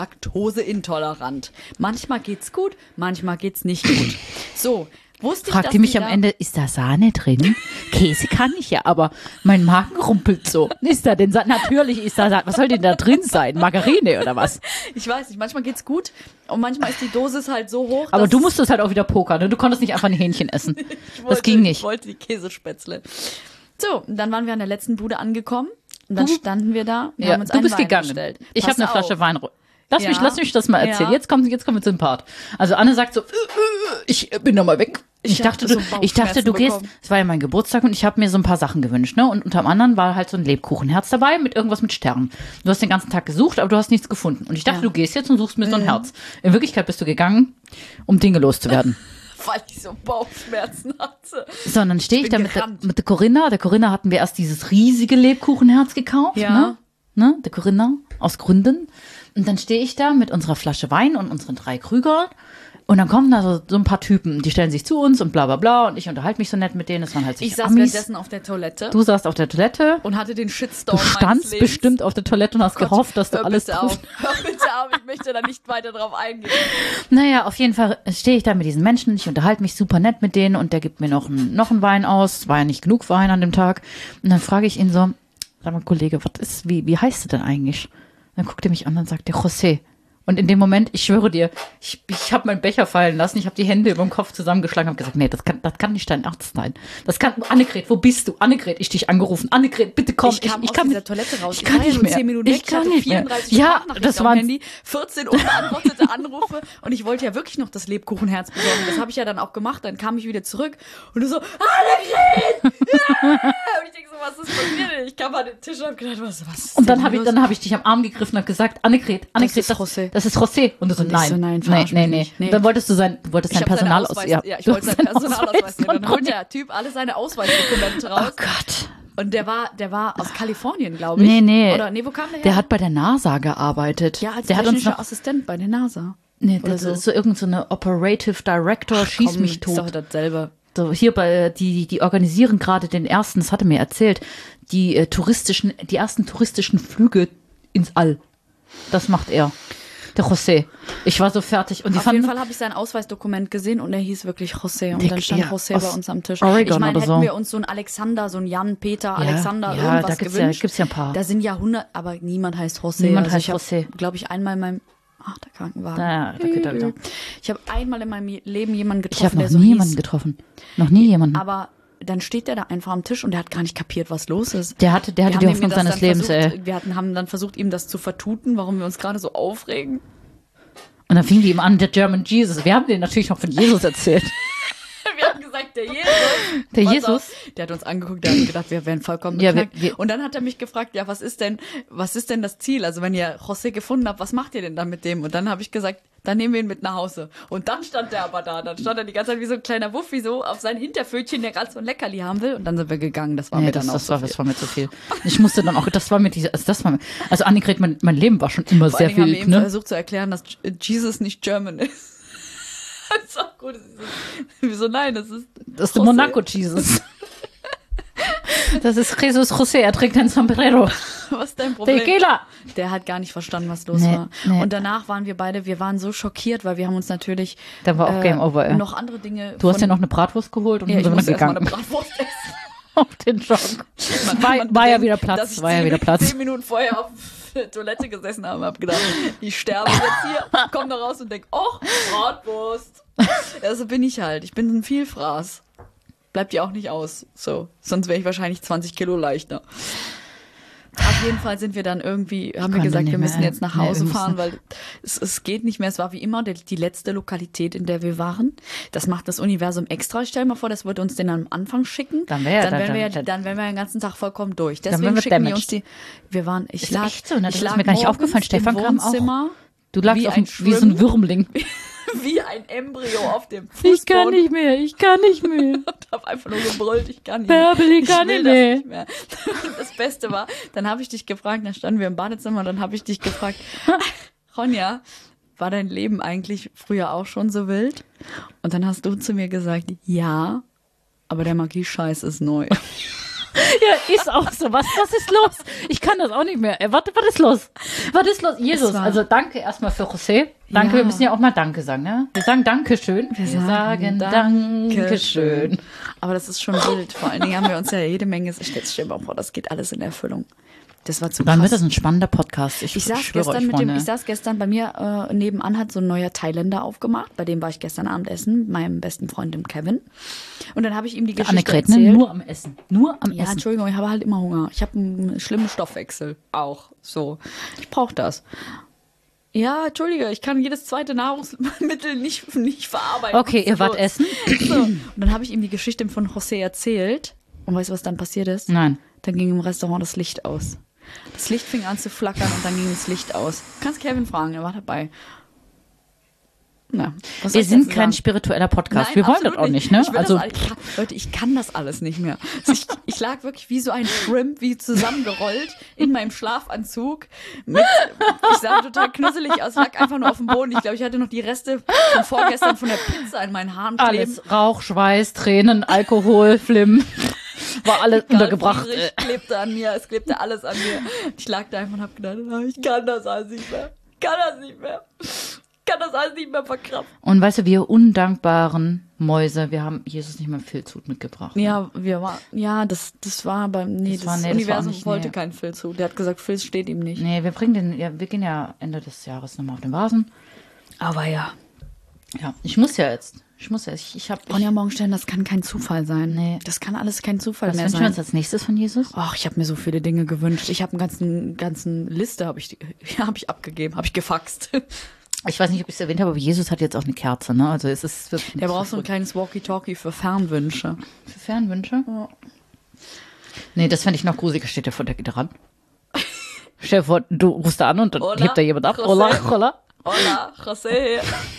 laktoseintolerant. Manchmal geht's gut, manchmal geht's nicht gut. So, wusste ich, Fragt dass die mich die am da- Ende, ist da Sahne drin? Käse kann ich ja, aber mein Magen rumpelt so. Ist da denn Sa- Natürlich ist da Sahne. Was soll denn da drin sein? Margarine oder was? Ich weiß nicht, manchmal geht's gut und manchmal ist die Dosis halt so hoch, Aber dass du musstest halt auch wieder pokern. Ne? Du konntest nicht einfach ein Hähnchen essen. ich Das wollte, ging Ich nicht. wollte die Käsespätzle. So, und dann waren wir an der letzten Bude angekommen und dann standen wir da und Ja, haben uns du einen bist Wein gegangen. bestellt. Ich Pass habe eine Flasche auf. Wein. Lass, Ja. mich, lass mich das mal erzählen. Ja. Jetzt kommt jetzt kommen wir zum Part. Also Anne sagt so, äh, äh, ich bin noch mal weg. Ich, Ich dachte, hatte du, so ich dachte, du gehst, Bauchschmerzen es war ja mein Geburtstag und ich habe mir so ein paar Sachen gewünscht, ne? Und unter anderem war halt so ein Lebkuchenherz dabei mit irgendwas mit Sternen. Du hast den ganzen Tag gesucht, aber du hast nichts gefunden. Und ich dachte, Ja. du gehst jetzt und suchst mir so ein Herz. In Wirklichkeit bist du gegangen, um Dinge loszuwerden. Weil ich so Bauchschmerzen hatte. So, und dann stehe ich, bin da mit der, gerannt. mit der Corinna. Der Corinna hatten wir erst dieses riesige Lebkuchenherz gekauft. Ja. Ne? Ne? Der Corinna, aus Gründen. Und dann stehe ich da mit unserer Flasche Wein und unseren drei Krüger. Und dann kommen da so, so ein paar Typen, die stellen sich zu uns und bla bla bla. Und ich unterhalte mich so nett mit denen. Das waren halt Ich sich saß Amis. währenddessen auf der Toilette Du saßt auf der Toilette. und hatte den Shitstorm Du meines standst Lebens. bestimmt auf der Toilette und hast Gott, gehofft, dass du hör alles bitte auf. triffst. Hör bitte auf, ich möchte da nicht weiter drauf eingehen. Naja, auf jeden Fall stehe ich da mit diesen Menschen, ich unterhalte mich super nett mit denen und der gibt mir noch einen, noch einen Wein aus. Es war ja nicht genug Wein an dem Tag. Und dann frage ich ihn so, sag mal, Kollege, was ist, wie, wie heißt du denn eigentlich? Dann guckt er mich an und sagt, der José. Und in dem Moment, ich schwöre dir, ich, ich habe meinen Becher fallen lassen, ich habe die Hände über dem Kopf zusammengeschlagen und habe gesagt, nee, das kann, das kann nicht dein Arzt sein. Das kann, Annegret, wo bist du? Annegret, ich dich angerufen. Annegret, bitte komm. Ich kam ich, ich aus kann dieser nicht, Toilette raus. Ich kann war ja nicht nur mehr. zehn Minuten Ich weg. kann hatte nicht mehr. vierunddreißig Ja, Sprachnachrichten das auf dem waren- Handy, vierzehn unbeantwortete Anrufe und ich wollte ja wirklich noch das Lebkuchenherz besorgen. Das habe ich ja dann auch gemacht. Dann kam ich wieder zurück und du so, Annegret! Ja! Und ich denke so, was ist passiert? Ich kam an den Tisch und habe gedacht, was, was ist Und dann denn habe ich, los? dann habe ich dich am Arm gegriffen und habe gesagt, Annegret, Annegret, ist das, José. das ist José. Und du so, Und ich nein, so, nein, nein, verarsch nee, mich nee. nicht. Nee. Und dann wolltest du sein, du wolltest Ich dein hab seine Personalausweis. Ausweis, ja, ich du wollte hast sein deinen Personalausweis Ausweis sehen. von Dann holt Ronja. der Typ alle seine Ausweisdokumente Oh raus. Gott. Und der war, der war aus Kalifornien, glaube ich. Nee, nee. Oder, nee, wo kam der her? Der hat bei der NASA gearbeitet. ja, als der hat uns technischer noch, Assistent bei der NASA. nee, oder das so. ist so irgend so eine Operative Director, schieß Komm, mich Ist doch tot. dasselbe. So, hier bei, die, die organisieren gerade den ersten, das hatte mir erzählt, die äh, touristischen, die ersten touristischen Flüge ins All. Das macht er. Der José. Ich war so fertig. Und die Auf fanden, jeden Fall habe ich sein Ausweisdokument gesehen und er hieß wirklich José. Und Der- dann stand ja, José aus bei uns am Tisch. Oregon Ich meine, oder hätten so. wir uns so einen Alexander, so einen Jan, Peter, Alexander, ja, irgendwas da gibt's ja- gewünscht. gibt's ja ein paar. Da sind ja hundert, aber niemand heißt José. Niemand also heißt ich José. glaube ich, einmal in meinem... Ach, der Krankenwagen. Da, da geht er wieder. Ich habe einmal in meinem Leben jemanden ich habe getroffen, noch der so nie hieß. jemanden getroffen. Noch nie jemanden. Aber dann steht der da einfach am Tisch und der hat gar nicht kapiert, was los ist. Der hatte, der Wir hatte die haben ihm Hoffnung das seines dann Lebens, versucht, ey. Wir hatten, haben dann versucht, ihm das zu vertuten, warum wir uns gerade so aufregen. Und dann fing die ihm an, der German Jesus. Wir haben denen natürlich noch von Jesus erzählt. Wir haben gesagt, der Jesus. Der Pass Jesus? auf, der hat uns angeguckt, der hat gedacht, wir wären vollkommen Ja, wir- beknackt. wir- Und dann hat er mich gefragt, ja, was ist denn, was ist denn das Ziel? Also wenn ihr José gefunden habt, was macht ihr denn dann mit dem? Und dann habe ich gesagt, dann nehmen wir ihn mit nach Hause. Und dann stand der aber da. Dann stand er die ganze Zeit wie so ein kleiner Wuffi so auf sein Hinterpfötchen, der gerade so ein Leckerli haben will. Und dann sind wir gegangen. Das war Nee, mir das, dann auch das, so war, viel. das war mir zu viel. Ich musste dann auch, das war mir diese, also das war mir, also Annegret, mein, mein Leben war schon immer Vor sehr allen Dingen haben wir wild, ihm ne? versucht zu erklären, dass Jesus nicht German ist. Das ist auch gut. Das ist, wieso nein? Das ist Das ist der José. Monaco Jesus. Das ist Jesus José, er trägt ein Sombrero. Was ist dein Problem? Tequila. Der hat gar nicht verstanden, was los Nee, war. nee. Und danach waren wir beide, wir waren so schockiert, weil wir haben uns natürlich Da war auch Game Over, ja. noch andere Dinge. Du hast ja noch eine Bratwurst geholt und ja, dann ich sind wir musste erst mal eine gegangen. Bratwurst essen. Auf den Jog. Man- War, man war ja bedenkt, wieder dass Platz, ich war ja zehn- wieder Platz. Zehn Minuten vorher auf der Toilette gesessen habe, habe gedacht, ich sterbe jetzt hier, komm da raus und denk, oh, Bratwurst. Ja, so bin ich halt. Ich bin ein Vielfraß. Bleibt ja auch nicht aus. So, sonst wäre ich wahrscheinlich zwanzig Kilo leichter. Auf jeden Fall sind wir dann irgendwie, haben wir konnte gesagt, nicht wir müssen mehr. jetzt nach Nee, wir Hause müssen- fahren, weil es, es geht nicht mehr. Es war wie immer die, die letzte Lokalität, in der wir waren. Das macht das Universum extra. Stell mal vor, das würde uns den am Anfang schicken. Dann wär- dann, dann- wären wir, dann- dann wären wir den ganzen Tag vollkommen durch. Dann Deswegen wären wir schicken die damaged. uns die. Wir waren, ich Ist lag, echt so, ne? Das ich ist lag mir gar nicht morgens aufgefallen. Stefan im kam auch. Wohnzimmer Du lagst wie auf ein dem, wie so ein Shrimp. Würmling. wie ein Embryo auf dem Fußboden. Ich kann nicht mehr, ich kann nicht mehr. Und hab einfach nur gebrüllt, ich kann nicht Bärbel, ich kann will nicht das mehr. nicht mehr. Und das Beste war, dann habe ich dich gefragt, dann standen wir im Badezimmer und dann habe ich dich gefragt, Ronja, war dein Leben eigentlich früher auch schon so wild? Und dann hast du zu mir gesagt, ja, aber der Magie-Scheiß ist neu. Ja, ist auch so. Was, was ist los? Ich kann das auch nicht mehr. Äh, Warte, was ist los? Was ist los? Jesus, war- also danke erstmal für José. Danke, Ja. wir müssen ja auch mal Danke sagen, ne? Wir sagen Dankeschön. Wir, sagen Dankeschön. Aber das ist schon wild. Vor allen Dingen haben wir uns ja jede Menge, stell stell dir mal vor, das geht alles in Erfüllung. Das war zu Dann krass. wird das ein spannender Podcast. Ich, Ich saß, schwöre gestern euch, mit dem, Freunde. ich saß gestern bei mir äh, nebenan, hat so ein neuer Thailänder aufgemacht. Bei dem war ich gestern Abend essen, mit meinem besten Freund, dem Kevin. Und dann habe ich ihm die Geschichte Annegret, ne? erzählt. Nur am Essen. Nur am Ja, Essen. Entschuldigung, ich habe halt immer Hunger. Ich habe einen schlimmen Stoffwechsel. Auch so. Ich brauche das. Ja, Entschuldige, ich kann jedes zweite Nahrungsmittel nicht, nicht verarbeiten. Okay, ihr wart So. essen? So. Und dann habe ich ihm die Geschichte von José erzählt. Und weißt du, was dann passiert ist? Nein. Dann ging im Restaurant das Licht aus. Das Licht fing an zu flackern und dann ging das Licht aus. Kannst Kevin fragen, er war dabei. Na, was soll Wir ich sind dazu kein sagen? spiritueller Podcast. Nein, wir wollen absolut das auch nicht, ne? Ich will Also, das, all- ich kann, Leute, ich kann das alles nicht mehr. Also ich, ich lag wirklich wie so ein Shrimp, wie zusammengerollt in meinem Schlafanzug. Mit, ich sah total knusselig aus, lag einfach nur auf dem Boden. Ich glaube, ich hatte noch die Reste von vorgestern von der Pizza in meinen Haaren kleben. alles. Rauch, Schweiß, Tränen, Alkohol, Flim. War alles Karl untergebracht. Friedrich klebte an mir, es klebte alles an mir. Ich lag da einfach und hab gedacht, ah, ich kann das alles nicht mehr. Ich kann das nicht mehr. Ich kann das alles nicht mehr verkraften. Und weißt du, wir undankbaren Mäuse, wir haben Jesus nicht mal Filzhut mitgebracht. Ja, wir war, ja, das, das war aber, nee, das, Das war- nee, das war auch Universum nicht- wollte nee. keinen Filz zu. Der hat gesagt, Filz steht ihm nicht. Nee, wir bringen den, ja, wir gehen ja Ende des Jahres nochmal auf den Vasen. Aber ja. Ja, ich muss ja jetzt. Ich muss ja, ich, ich habe. Ronja Morgenstern, das kann kein Zufall sein. Nee. Das kann alles kein Zufall Was mehr wünschen wir sein. uns als nächstes von Jesus? Ach, ich habe mir so viele Dinge gewünscht. Ich habe einen ganzen, ganzen Liste habe ich, ja, habe ich abgegeben, habe ich gefaxt. Ich weiß nicht, ob ich es erwähnt habe, aber Jesus hat jetzt auch eine Kerze, ne? Also es ist wirklich Der braucht so ein kleines Walkie-Talkie für Fernwünsche. für Fernwünsche. Ja. Nee, das fände ich noch gruselig. Steht der vor der geht ran. Stell dir vor, du rufst da an und dann Hola, hebt da jemand ab. José. Hola, hola. Hola, José.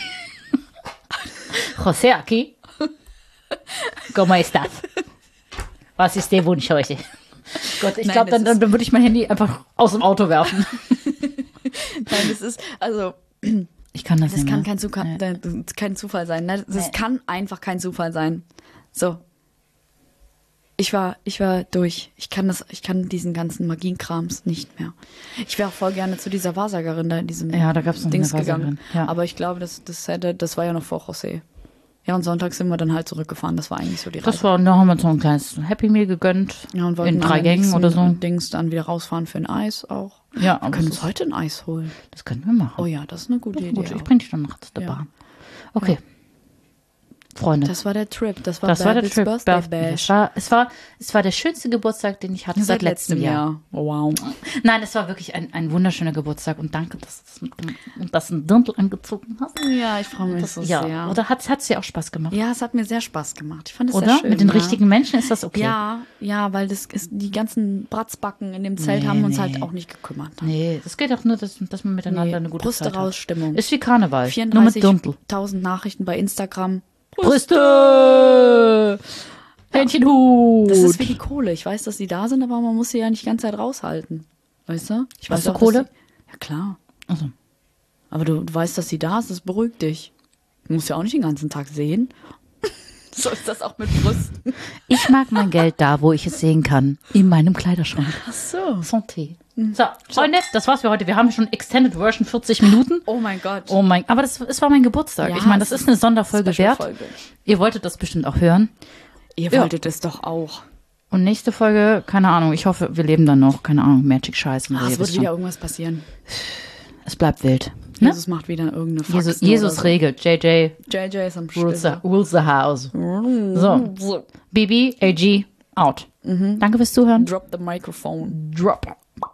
José aquí. ¿Cómo estás? Was ist der Wunsch heute? Gott, ich Nein, glaube, dann, das dann, dann würde ich mein Handy einfach aus dem Auto werfen. Nein, das ist, also, Ich kann das, das nicht kann mehr. kein, Zuka Nee. kein Zufall sein. Ne? Das Nee. kann einfach kein Zufall sein. So. Ich war, ich war durch. Ich kann das, ich kann diesen ganzen Magienkrams nicht mehr. Ich wäre auch voll gerne zu dieser Wahrsagerin da in diesem Ja, da gab's noch Dings eine gegangen. Wahrsagerin, ja. Aber ich glaube, das, das hätte, das war ja noch vor José. Ja, und Sonntag sind wir dann halt zurückgefahren. Das war eigentlich so die Reise. Das war, da haben wir uns so ein kleines Happy Meal gegönnt. Ja, und wollten in drei am Gängen nächsten oder so. Dings dann wieder rausfahren für ein Eis auch. Ja, Wir aber können das uns heute ein Eis holen. Das können wir machen. Oh ja, das ist eine gute Idee. Gut, ich auch. bring dich dann nachts der Ja. Bahn. Okay. Freunde. Das war der Trip. Das war Das war der Babys Trip. Birthday Birthday. Bash. Es war, es, war, es war der schönste Geburtstag, den ich hatte seit, Seit letztem Jahr. Oh, wow. Nein, es war wirklich ein, ein wunderschöner Geburtstag und danke, dass du das ein Dirndl angezogen hast. Ja, ich freue mich Das, so ja, sehr. oder hat es dir auch Spaß gemacht? Ja, es hat mir sehr Spaß gemacht. Ich fand es Oder? sehr schön. Mit den ja. richtigen Menschen ist das okay? Ja, ja, weil das ist, die ganzen Bratzbacken in dem Zelt Nee, haben uns nee. halt auch nicht gekümmert. Nee, es geht auch nur, dass, dass man miteinander Nee, eine gute Brüste Zeit raus, hat. Stimmung. Ist wie Karneval. Nur mit Dirndl. vierunddreißigtausend Nachrichten bei Instagram. Brüste! Hähnchenhut! Das ist wie die Kohle. Ich weiß, dass sie da sind, aber man muss sie ja nicht die ganze Zeit raushalten. Weißt du? Ich Hast weiß du auch, dass Kohle? Sie, ja, klar. Ach so. Aber du, du weißt, dass sie da ist, das beruhigt dich. Du musst ja auch nicht den ganzen Tag sehen. So ist das auch mit Brüsten. Ich mag mein Geld da, wo ich es sehen kann. In meinem Kleiderschrank. Ach so. Santé. So, Freunde, das war's für heute. Wir haben schon Extended Version vierzig Minuten. Oh mein Gott. Oh mein, aber das, es war mein Geburtstag. Ja, ich meine, das es ist eine Sonderfolge wert. Special-Folge. Ihr wolltet das bestimmt auch hören. Ihr Ja. wolltet es doch auch. Und nächste Folge, keine Ahnung, ich hoffe, wir leben dann noch. Keine Ahnung, Magic Scheiß. Ah, es wird wieder irgendwas passieren. Es bleibt wild. Ne? Jesus macht wieder irgendeine Faxen Jesus, Jesus oder so. regelt. J J J J ist am rules the, Schlüssel. rules the house. So, B B, A G, out. Danke fürs Zuhören. Drop the microphone. Drop.